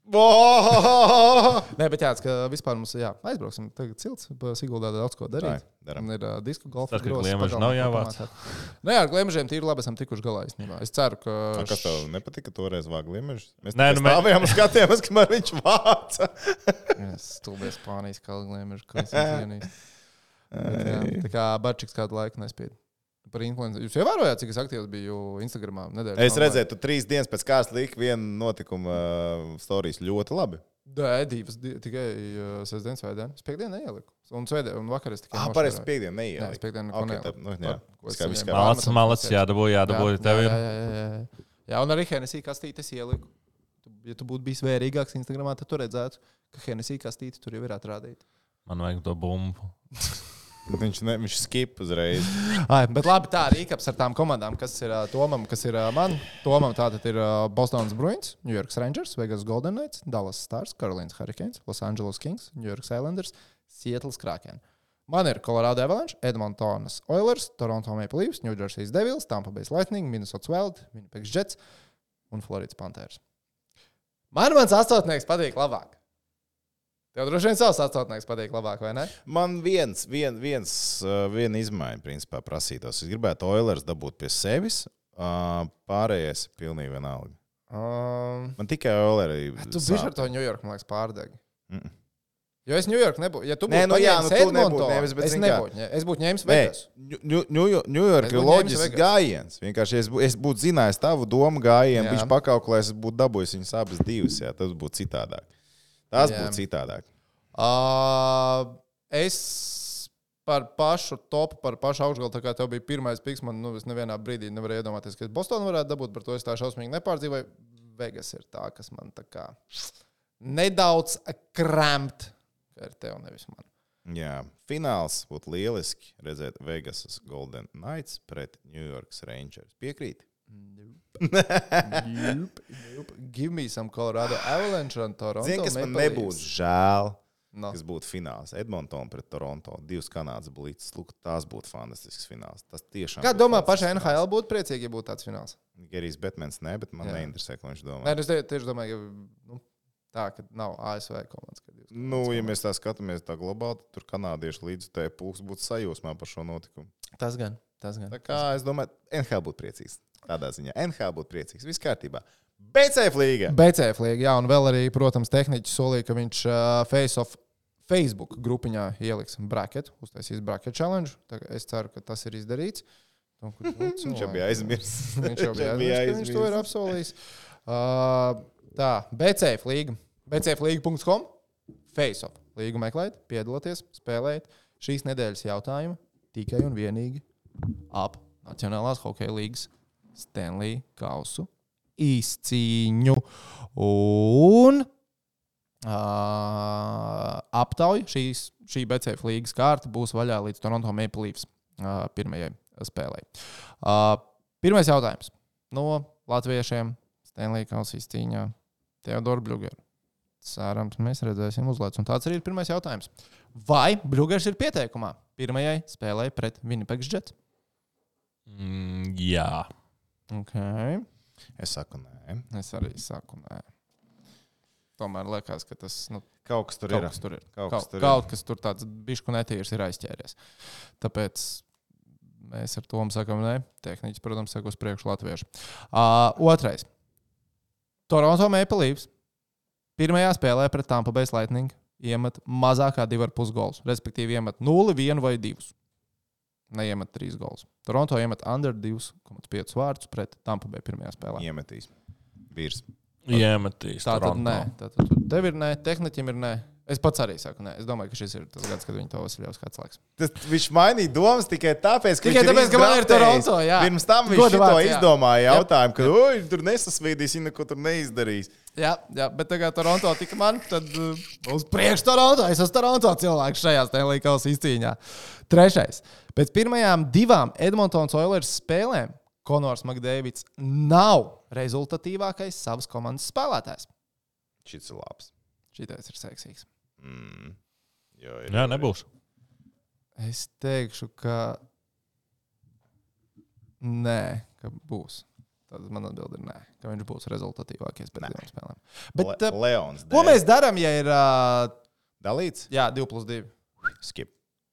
Oh! Nē, bet jāatcerās, ka vispār mums jā, aizbrauksim. Tagad cilts, Siguldā daudz ko darīt. Daram. Un ir uh, disku golfa. Tas, ka gliemeži nav jāvāc. Nē, ar gliemežiem tīri labi esam tikuši galā īstenībā. Es ceru, ka... A, kas tev nepatika toreiz vāg gliemežus? Mēs Nē, tikai nu, mē- stāvējām un skatījāmies, kamēr viņš vāca. Es stulbies Spānijas kalnu gliemežu, ko esmu cienījis. Bet, jā, tā kā Barčiks kādu laiku nespied. Par influencer. Jūs ievērojāt, cik es aktīvs biju Instagramā nedēļas? Es redzēju, tu trīs dienas pēc kāds lika vienu notikumu uh, storijas ļoti labi. Nē, divas, di tikai uh, sestdienas svētdien. Es piekdienu neieliku. Un svētdien, un vakar es tikai Ah, nošķirēju. pareizi, piekdienu Nē, es neieliku. piekdienu neko Okay, neieliku. tā, nu, jā. Ko es Kā viss viņiem kā Malacis, pārmetu, malacis, tas jādabū, jādabū, jā, tev jā, ir. jā, jā, jā. Jā, un arī Hennessy kastītes ieliku. Tu- Ja tu būtu bijis vērīgāks Instagramā, tad tu redzētu, ka Hennessy kastīte tur jau ir atrādīta. Man vajag to bumbu. Viņš, ne, viņš skip uzreiz. Ai, bet labi, tā rīkaps ar tām komandām, kas ir uh, Tomam, kas ir uh, man. Tomam tātad ir uh, Bostonas Bruins, New York Rangers, Vegas Golden Knights, Dallas Stars, Carolina Hurricanes, Los Angeles Kings, New York Islanders, Seattle Kraken. Man ir Colorado Avalanche, Edmontonas Oilers, Toronto Maple Leafs, New Jersey Devils, Tampa Bay Lightning, Minnesota Wild, Winnipeg Jets un Floridas Panthers. Man mans astotnieks patīk labāk. Tev droši vien savs astotnieks patīk labāk, vai ne? Man viens, vien, viens, uh, viena izmaiņa, principā, prasītos. Es gribētu Oilers dabūt pie sevis, uh, pārējais pilnīgi vienalga. Um, Man tikai Oilers. tu bišķi ar to New York, man liekas, pārdegi. Mm. Jo es New York nebūtu. Ja tu Nē, būtu nu jā, paņēmis nu tu nebūtu Edmontonu, nevis, bet es zini kā. nebūtu. ņē- Es būtu ņēmis Nē, Vegas. Ņujorka Es ir būtu loģisks ņēmis Vegas. gājiens. Vienkārši es, bū- es būtu zinājis tavu domu gājienu, Jā. viņš pakauklēs, es būtu dabūjis viņas abas divas. Jā, tas būtu citādāk. Tas Jā. būtu citādāk. Uh, es par pašu topu, par pašu augšgalu, tā kā tev bija pirmais piks, man nu, es nevienā brīdī nevarēju iedomāties, ka Bostonu varētu dabūt, par to es tā šausmīgi nepārdzīvoju. Vegas ir tā, kas man tā kā nedaudz kremt, ka ir tev nevis man. Jā, fināls būtu lieliski redzēt Vegasas Golden Knights pret New York Rangers. Piekrīt? Nope, nope. Give me some Colorado Avalanche un Toronto. Zini, kas man Maple nebūtu Leafs. žēl, No. kas būtu fināls. Edmonton pret Toronto, divas Kanādas blīces. Lūk, tās būtu fantastisks fināls. Tas tiešām. Kā būtu domā, fantastisks pašai N H L fināls. būtu priecīgi, ja būtu tāds fināls? Gerijs Betmens nē, bet man Jā. neinteresē, ko viņš domā. Nē, es tie- tieši domāju, ka nu, tā, ka nav A S V komandas. ka divas Nu, komandas ja komandas. mēs tā skatāmies tā globāli, tad tur kanādieši līdz tai pūks būtu sajūsmā par šo notikumu. Tas gan, tas gan. Tā kā es domāju, N H L būtu priecīgs. Tādā ziņā N H L būtu priecīgs. Viss kārtībā. B C F līga. B C F līga, jā, un vēl arī, protams, tehniķis solīja, ka viņš uh, face-off Facebook grupiņā ieliks bracket, uztaisīs bracket challenge. Tā kā es ceru, ka tas ir izdarīts. Nu, kur- nu, Viņš jau cilvēki- bija aizmirsis. Viņš jau bija Viņš bija aizmirsis, ka viņš to ir aizmirsis. apsolījis. Uh, tā, B C F līga. B C F līga punkts com. Face-off. Līgu meklēt, piedalieties, spēlēt. Šīs nedēļas jautājumu tikai un vienīgi ap Nacionālās hokeja līgas Stanley kausu izcīņu. Un uh, aptauja šīs, šī B C F līgas kārta būs vaļā līdz Toronto Maple Leafs uh, pirmajai spēlei. Uh, pirmais jautājums no latviešiem Stanley kausa izcīņā Teodora Bļugera. Cerams, mēs redzēsim uzlaids. Un tāds arī ir pirmais jautājums. Vai Bļugers ir pieteikumā pirmajai spēlei pret Winnipeg Jets? Mm, jā. Okay. Es saku, nē. Es arī saku, nē. Tomēr liekas, ka tas nu, Kaut kas tur kaut ir. kas tur ir. Kaut Kaut, kas tur ir. kaut kas tur tāds bišku netīrs ir aizķēries. Tāpēc mēs ar to sakām, nē. Tehniķis, protams, saka uz priekšu latviešu. Uh, otrais. Toronto Maple Leafs pirmajā spēlē pret Tampa Bay Lightning iemet mazākā divi ar pus gols. Respektīvi iemet nulli, vienu vai divus. Neiemet trīs gols. Toronto iemet under divi komats pieci vārdus pret Tampa Bay pirmajā spēlē. Iemetīs. Vīrs. Iemetīs. Tā tad Toronto. nē. Tātad tu- tev ir nē, tehniķim ir nē. Es pats arī saku, nē. Es domāju, ka šis ir tas gads, kad viņi to Vasiljevs atslēgs. Tas, viņš mainīja domas tikai tāpēc, ka Tikai viņš tāpēc, ir ka man ir izdraftējis. Toronto, jā. Pirms tam viņš Godu to vārds, jā. izdomāja Jā. jautājumu, ka oi, tur nesasvīdīs, viņa neko tur neizdarīs. Jā, jā, bet tagad Toronto tika man, tad uh, uz priekšu Toronto. Es esmu Toronto cilvēks šajā Stanley kausa izcīņā. Trešais. Pēc pirmajām divām Edmontonas Oilers spēlēm Konors Makdēvids nav rezultatīvākais savas komandas spēlētājs. Šis ir labs. Šitais ir seksīgs. Mm. Jo, ir, Jā, ir. nebūs. Es teikšu, ka nē, ka būs. Tad man atbild ir nē, ka viņš būs rezultatīvākais pēc divām spēlēm. Bet, Le, uh, Leons. ko mēs darām, ja ir uh, Dalīts? jā, divi plus divi? Skip.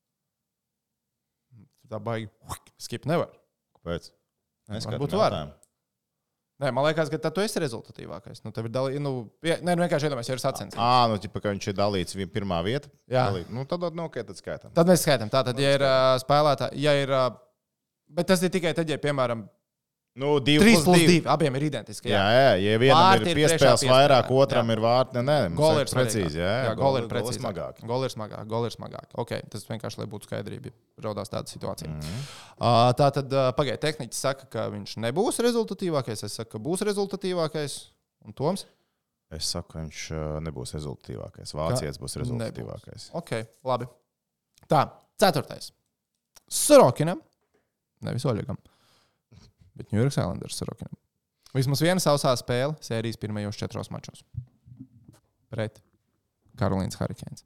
Tā baigi. Skip nevar. Kāpēc? Varbūt var. Nē, man liekas, ka tad tu esi rezultatīvākais. Nu, tev ir dalīts, nu, nē, nu vienkārši iedomājies, ja ir sacensības. Ā, nu, ķipa, ka viņš ir dalīts vien- pirmā vieta. Jā. Dalīt. Nu, tad, nu, ok, tad skaitām. Tad mēs skaitām. Tātad, ja ir uh, spēlētāji, ja ir. Uh, bet tas ir tikai tad, ja, piemēram, Nu, divi trīs plus plus divi. divi. Abiem ir identiski. Jā, Jā, jā, ja vienam Vārti ir ir piespēles trešā piespēlē. vairāk, otram Jā. ir vārti. Nē, nē, Goli ir precīzi. Jā, jā, goli ir goli precīzi. smagāk. Goli ir smagāk. Goli ir smagāk. Ok, tas vienkārši, lai būtu skaidrība. Raudās tāda situācija. Mm -hmm. uh, tā tad uh, pagaidiet, tehniķis saka, ka viņš nebūs rezultatīvākais. Es saku, ka būs rezultatīvākais. Un Toms? Es saku, ka viņš uh, nebūs rezultatīvākais. Vācietis būs rezultatīvākais. Ok, labi. Tā, ceturtais. Sorokinam. Nevis Oļegam. Bet New York Islanders Sorokinam. Vismaz viena sausā spēle sērijas pirmajos četros mačos. Pret Karolīnas Hurricanes.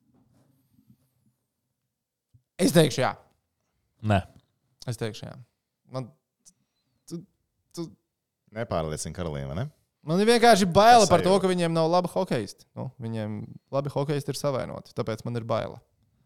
Es teikšu, jā. Nē. Es teikšu, jā. Man, tu, tu, Nepārliecina Karolīna, vai ne? man ir vienkārši baila Tas par to, sajūta. ka viņiem nav labi hokeisti. Nu, viņiem labi hokeisti ir savainoti, tāpēc man ir baila.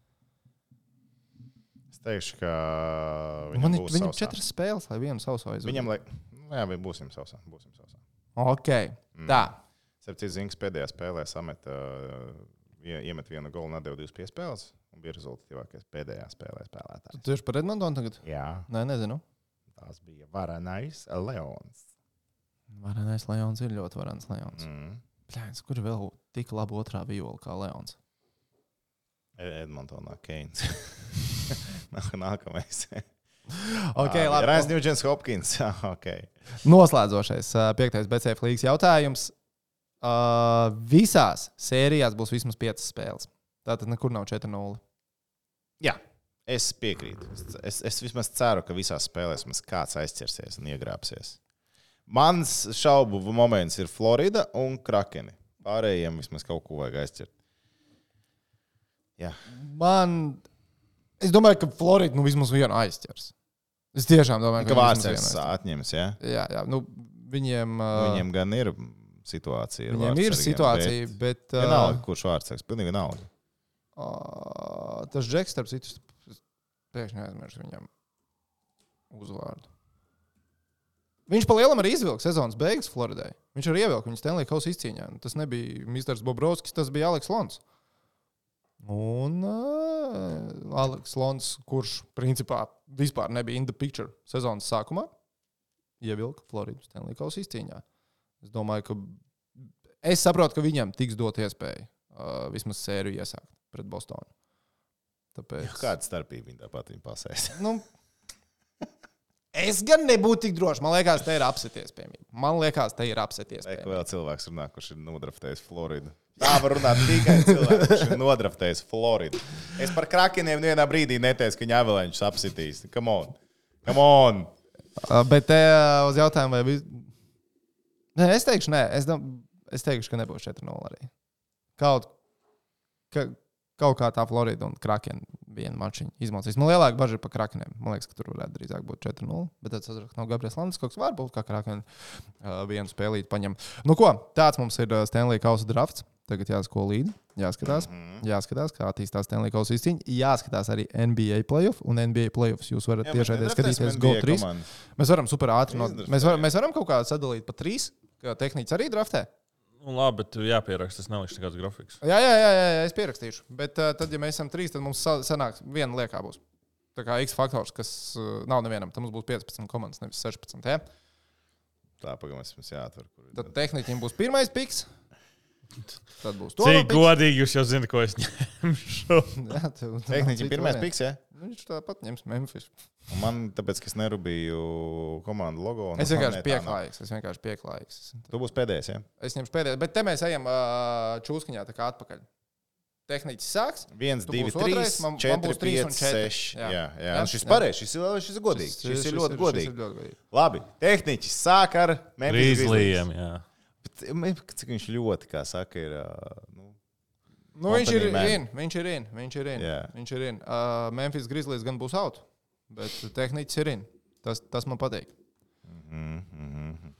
Es teikšu, ka viņam Man ir būs viņam sausā. četras spēles, lai vienu sauso aizvadu. Viņam, lai... Nu, jā, bet būsim sausā. Būsim sausā. Ok, tā. Septītais Zinks pēdējā spēlē samet, uh, ie- iemet vienu golu un atdeva divas piespēles. Un bija rezultatīvākais pēdējā spēlē spēlētājs. Tu esi par Edmontonu tagad? Jā, Nē, nezinu. tās bija Varanais Leons. Varenais Leons ir ļoti varens Leons. Mm. Pļāns, kur vēl tik labi otrā viola kā Leons? Edmontonā Keins. Nākamais. Ok, Ah, labi. Rainis Newjens Hopkins. okay. Noslēdzošais, ā, piektais B C F līgas jautājums. Uh, visās sērijās būs vismaz piecas spēles. Tātad nekur nav četri nulle. Jā, es piekrītu. Es, es, es vismaz ceru, ka visās spēlēs mums kāds aizķersies un iegrābsies. Mans šaubu moments ir Florida un Krakeni. Pārējiem vismaz kaut ko vajag aizķert. Jā. Man, es domāju, ka Florida nu vismaz vienu aizķers. Es tiešām domāju, Ka ka vārds viņi vismaz vienu atņems, jā? aizķers. Jā, jā, nu viņiem, uh, Viņiem gan ir situācija. viņiem ir vārdsargiem, situācija, bet... bet uh, Vienalga, kurš vārdsargs, pilnīgi vienalga. Uh, tas Džeks, starp citu, es pēkšņi aizmirsu viņam uzvārdu. Viņš pa lielam arī izvilka sezonas beigas Floridai. Viņš arī ievilka viņu Stanley Kausa izcīņā. Tas nebija misters Bobrovskis, tas bija Aleks Lons. Un uh, Aleks Lons, kurš principā vispār nebija in the picture sezonas sākumā, ievilka Floridu Stanley Kausa izcīņā. Es domāju, ka es saprotu, ka viņam tiks dot iespēju uh, vismaz sēriju iesākt pret Bostonu. Tāpēc... Kāda starpība viņa tāpat viņa pasēs? Nu, es gan nebūtu tik drošs. Man liekas, te ir apsities piemība. Man liekas, te ir apsities Vai ka piemība. vēl cilvēks runā, kurš ir nodraftējis Floridu? Tā var runāt tikai cilvēks, kurš ir nodraftējis Floridu. Es par Krakeniem vienā brīdī neteicu, ka viņa avalančus apsitīs. Come on! Come on! Uh, bet te uh, uz jautājumu, vai... Vis... Nē, es teikšu, nē. Es, dom... es teikšu, ka nebūs četri nulle arī. Kaut, ka, kaut kā tā Florida un Kraken vienu mačiņu izmocīs. Man lielāka bažas ir par Krakeniem. Man liekas, ka tur varētu drīzāk būt četri nulle. Bet tad sazrak no Gabriels Landeskog varbūt kā Kraken uh, vienu spēlīt paņem. Nu ko, tāds mums ir uh, Stanley Kausa drafts. Tagad jāsako līdzi, jāskatās, mm-hmm. jāskatās, kā attīstās Stanley Kausa izcīņa. Jāskatās arī N B A playoff, un N B A playoffs jūs varat tiešai skatīties Go trīs. Mēs varam super ātri, no, mēs, var, mēs varam kaut kā sadalīt pa trīs, kā tehniķis arī draftē. Nu, labi, bet jāpieraksta. Es nelikšu nekāds grafiks. Jā, jā, jā, jā, es pierakstīšu. Bet uh, tad, ja mēs esam trīs, tad mums sa- sanāks viena liekā būs. Tā kā X faktors, kas uh, nav nevienam, tad mums būs piecpadsmit komandas, nevis sešpadsmit. Ja? Tā, pagaidām, mums jāatver. Kur... Tad tehniķim būs pirmais piks. Tad būs to. Cik godīgi jūs jau zināt, ko es ņemšu? Tehniķi pirmais piks, jā? Viņš tāpat ņems Memphis. Un man, tāpēc, ka es nerūpīju komandu logo. Es vienkārši pieklājīgs. Es vienkārši pieklājīgs. Tu būsi pēdējais, jā? Es ņemšu pēdējais. Bet te mēs ejam uh, čūskiņā tā kā atpakaļ. Tehniķis sāks. viens, Tu divi, būsi otrais, trīs, man- man četri, būs trīs un pieci, četri. seši. Jā. Jā, jā. Jā, Un šis jā. pareizs, šis, ir- šis ir godīgs. Šis, šis ir ļoti godīgs. Šis ir ļoti godīgi. Labi, tehniķis sāk ar Memphis Grizzlyiem, jā. Bet, cik viņš ļoti, kā saka, ir. ā, Nu, Nu, viņš ir Company man. in. Viņš ir in. Viņš ir in. Jā. Viņš ir in. Uh, Memphis Grizzlies gan būs out, bet tehniķis ir in. Tas, tas man patīk. mm, mm,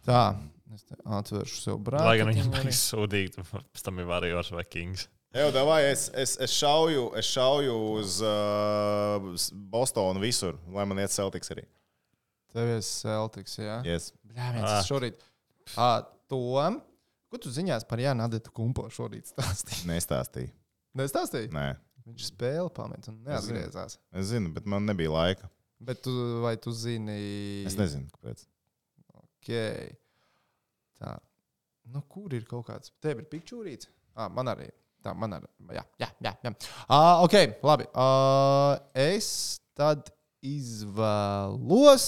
Tā, es te atvēršu sev brāli. Lai gan viņam bija sūdīgi, pēc tam ir Warriors vai Kings. Jā, davai, es, es, es, šauju, es šauju uz uh, Bostonu visur, lai man iet Celtics arī. Tev ir Celtics, jā? Yes. Jā, viens ah. šorīt. Ā, Tom, ko tu ziņās par Jānu Adetu Kumpo šorīt stāstīji? Nestāstīju. Nestāstīji? Nē. Viņš spēle pamet un neatgriezās. Es zinu, es zinu, bet man nebija laika. Bet tu, vai tu zini? Es nezinu, kāpēc. Ok. Tā. Nu, kur ir kaut kāds? Tev ir pikčūrīts? Ā, man arī. Tā, man arī. Jā, jā, jā. jā. Uh, ok, labi. Uh, es tad izvēlos.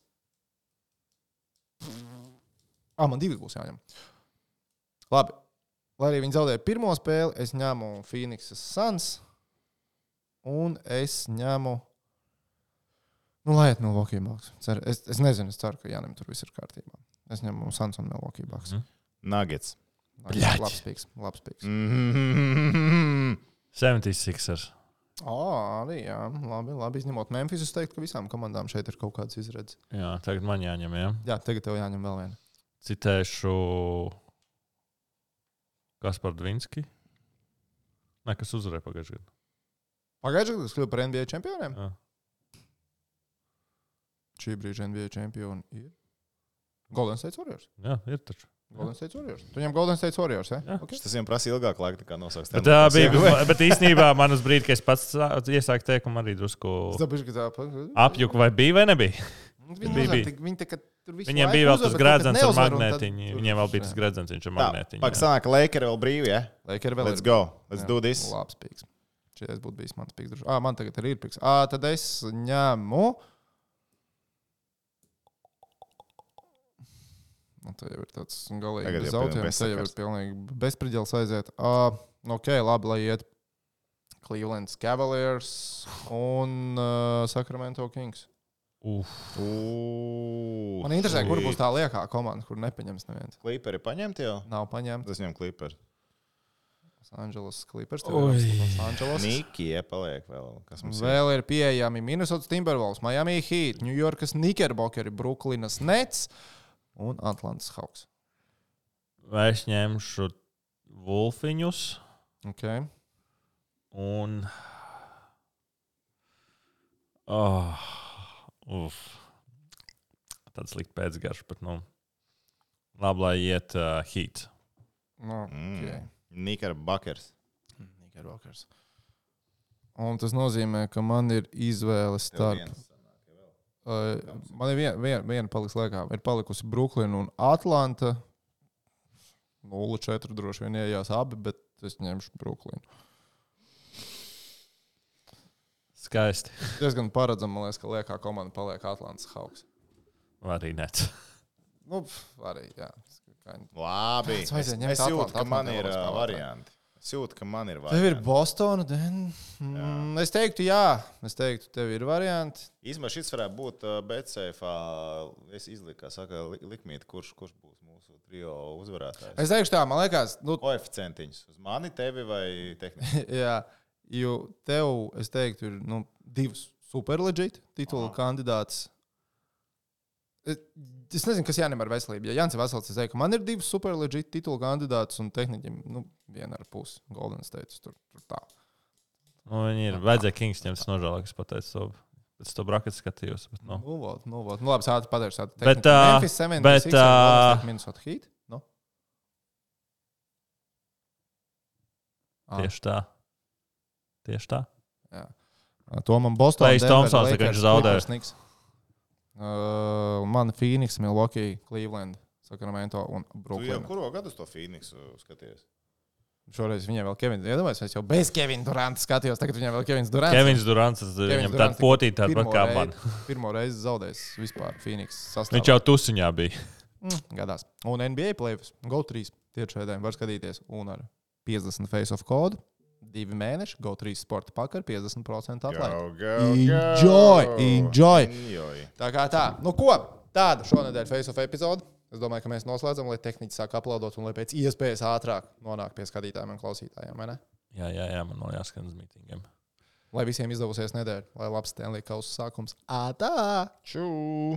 Ah, man divi būs jāņem. Labi. Lai arī viņi zaudēja pirmo spēli, es ņemu Phoenixas Suns. Un es ņemu. Nu, lai iet Milwaukee Bucks. Es, es nezinu, es ceru, ka Jānim tur viss ir kārtībā. Es ņemu Suns un Milwaukee Bucks. Mm. Nuggets. Nuggets. Labs pīks. Labs pīks. Mm-hmm. seventy-sixers. O, arī, jā. Labi, labi. Izņemot Memphis, es teiktu, ka visām komandām šeit ir kaut kāds izredzes. Jā, tagad man jāņem, jā. Jā, tagad tev jāņem vēl viena. Citēšu Kaspar Dvinski. Nē, kas uzvarēja pagājušajā gadā. Pagājušajā gadā, kas kļuva par N B A čempioniem? Jā. Šī brīža N B A čempioni ir Golden State Warriors. Jā, ir taču. Golden State Warriors. Tu ņem Golden State Warriors, ja? Jā. Okay. Tas viņam prasa ilgāk laika, nekā nosauks. Bet, tā bija, bet īstenībā man uz brīdi, kad es pats iesāku teikumu, arī drusku apjuku, vai bija vai nebija. Viņi bija, bija. Viņi tā, Viņiem bija vēl tas gredzens ar magnētiņu. Tad... Viņiem vēl bija tas gredzens ar magnētiņu. Pak sanāk, Lakeri vēl brīvi, ja? Lakeri vēl Let's ir. go. Let's jā. do this. Labs pīks. Šies būtu bijis mans pīks. Ā, man tagad arī ir pīks. Ā, tad es ņemu... Nu, tā jau ir tāds galīgi zautiens. Tā jau ir pilnīgi bezpriģels aiziet. Uh, ok, labi, lai iet Cleveland Cavaliers un uh, Sacramento Kings. Uf. Uf. Man interesē, kur būs tā liekā komanda, kur nepaņems neviens. Clipperi paņemti jau? Nav paņemti. Tas ņem Clipperi. Los Angeles Clippers. Los Angeles. Niki, ja, paliek vēl. Kas mums vēl ir pieejami Minnesota Timberwolves, Miami Heat, New Yorkas Knickerbockeri, Brooklynas Nets un Atlantas Hawks. Vai es ņemšu Wolfiņus? Ok. Un... Oh, uf. Tāds likt pēcgarš, bet nu... Labi, lai iet uh, Heat. No, okay. mm. Knickerbockers. Knickerbockers. Un tas nozīmē, ka man ir izvēle starp... Uh, man ir viena vien, vien paliks laikā. Ir palikusi Brooklyn un Atlanta. nulle četri droši vien iejās abi, bet es ņemšu Brooklyn. Skaisti. Diezgan paredzam, man liekas, ka liekā komanda paliek Atlantas Hawks. Arī net. Nu, arī, jā. Labi. Es, es jūtu, ka man ir uh, varianti. Es jūtu, ka man ir varianti. Tev ir Bostona, den? Mm, es teiktu, jā. Es teiktu, tev ir varianti. Īsmā šis varētu būt uh, Betsafe. Es izliku, kā saka, likmīt, kurš, kurš būs mūsu trio uzvarētājs. Es teikšu tā, man liekas... Nu... Koeficientiņus. Uz mani, tevi vai tehniski? Jā, jo tev, es teiktu, ir nu, divas super legit titula kandidāts. Es nezinu, kas jāņem ar veselību. Ja Jānis ir vesels, es teiktu, ka man ir divas super legit titula kandidātus un tehniķim, nu, viena ar pusi Golden State. Tur, tur tā. Nu, viņi ir. Vajadzēja Kings ņemt nožēlāk, es pateicu to. Pēc to braketu skatījos. Bet, no. Nu, vod, nu, vod. Nu, labi, sāti padarīšu tādu tehniku. Bet, uh, Memphis seventy-six, bet, uh, Minnesota Heat. No? Tieši tā. Tieši tā. Jā. Tomam Bostonā. Klejs Tomsons, ka viņš zaudēja. Uh, man Phoenix, Milwaukee, Cleveland, Sacramento un Brooklyn. Tu jau kuro gadu to Phoenixu skaties? Šoreiz viņiem vēl Kevins. Iedomājies, es jau bez Kevina Duranta skatījos, tagad viņiem vēl Kevins Durants. Kevins Durants, viņam tāda potīta tāda pat kā man. Pirmo reizi zaudējis vispār Phoenix sastāvā. Viņš jau tusiņā bija. Mm, gadās. Un N B A playoffs, Go trīs tiešraidēm var skatīties un ar piecdesmit face-off kodu. Divi mēneši, Go trīs sporta pakar, piecdesmit procenti atlaid. Enjoy, enjoy. enjoy. Tā kā tā. Nu ko, tāda šonedēļ face-off epizode. Es domāju, ka mēs noslēdzam, lai tehniķi sāk uploadot un lai pēc iespējas ātrāk nonāk pie skatītājiem un klausītājiem, vai ne? Jā, jā, jā, man vēl jāskan uz mītingiem. Lai visiem izdevusies nedēļa, lai labs Stanley Kausa sākums. Ātā! Čū!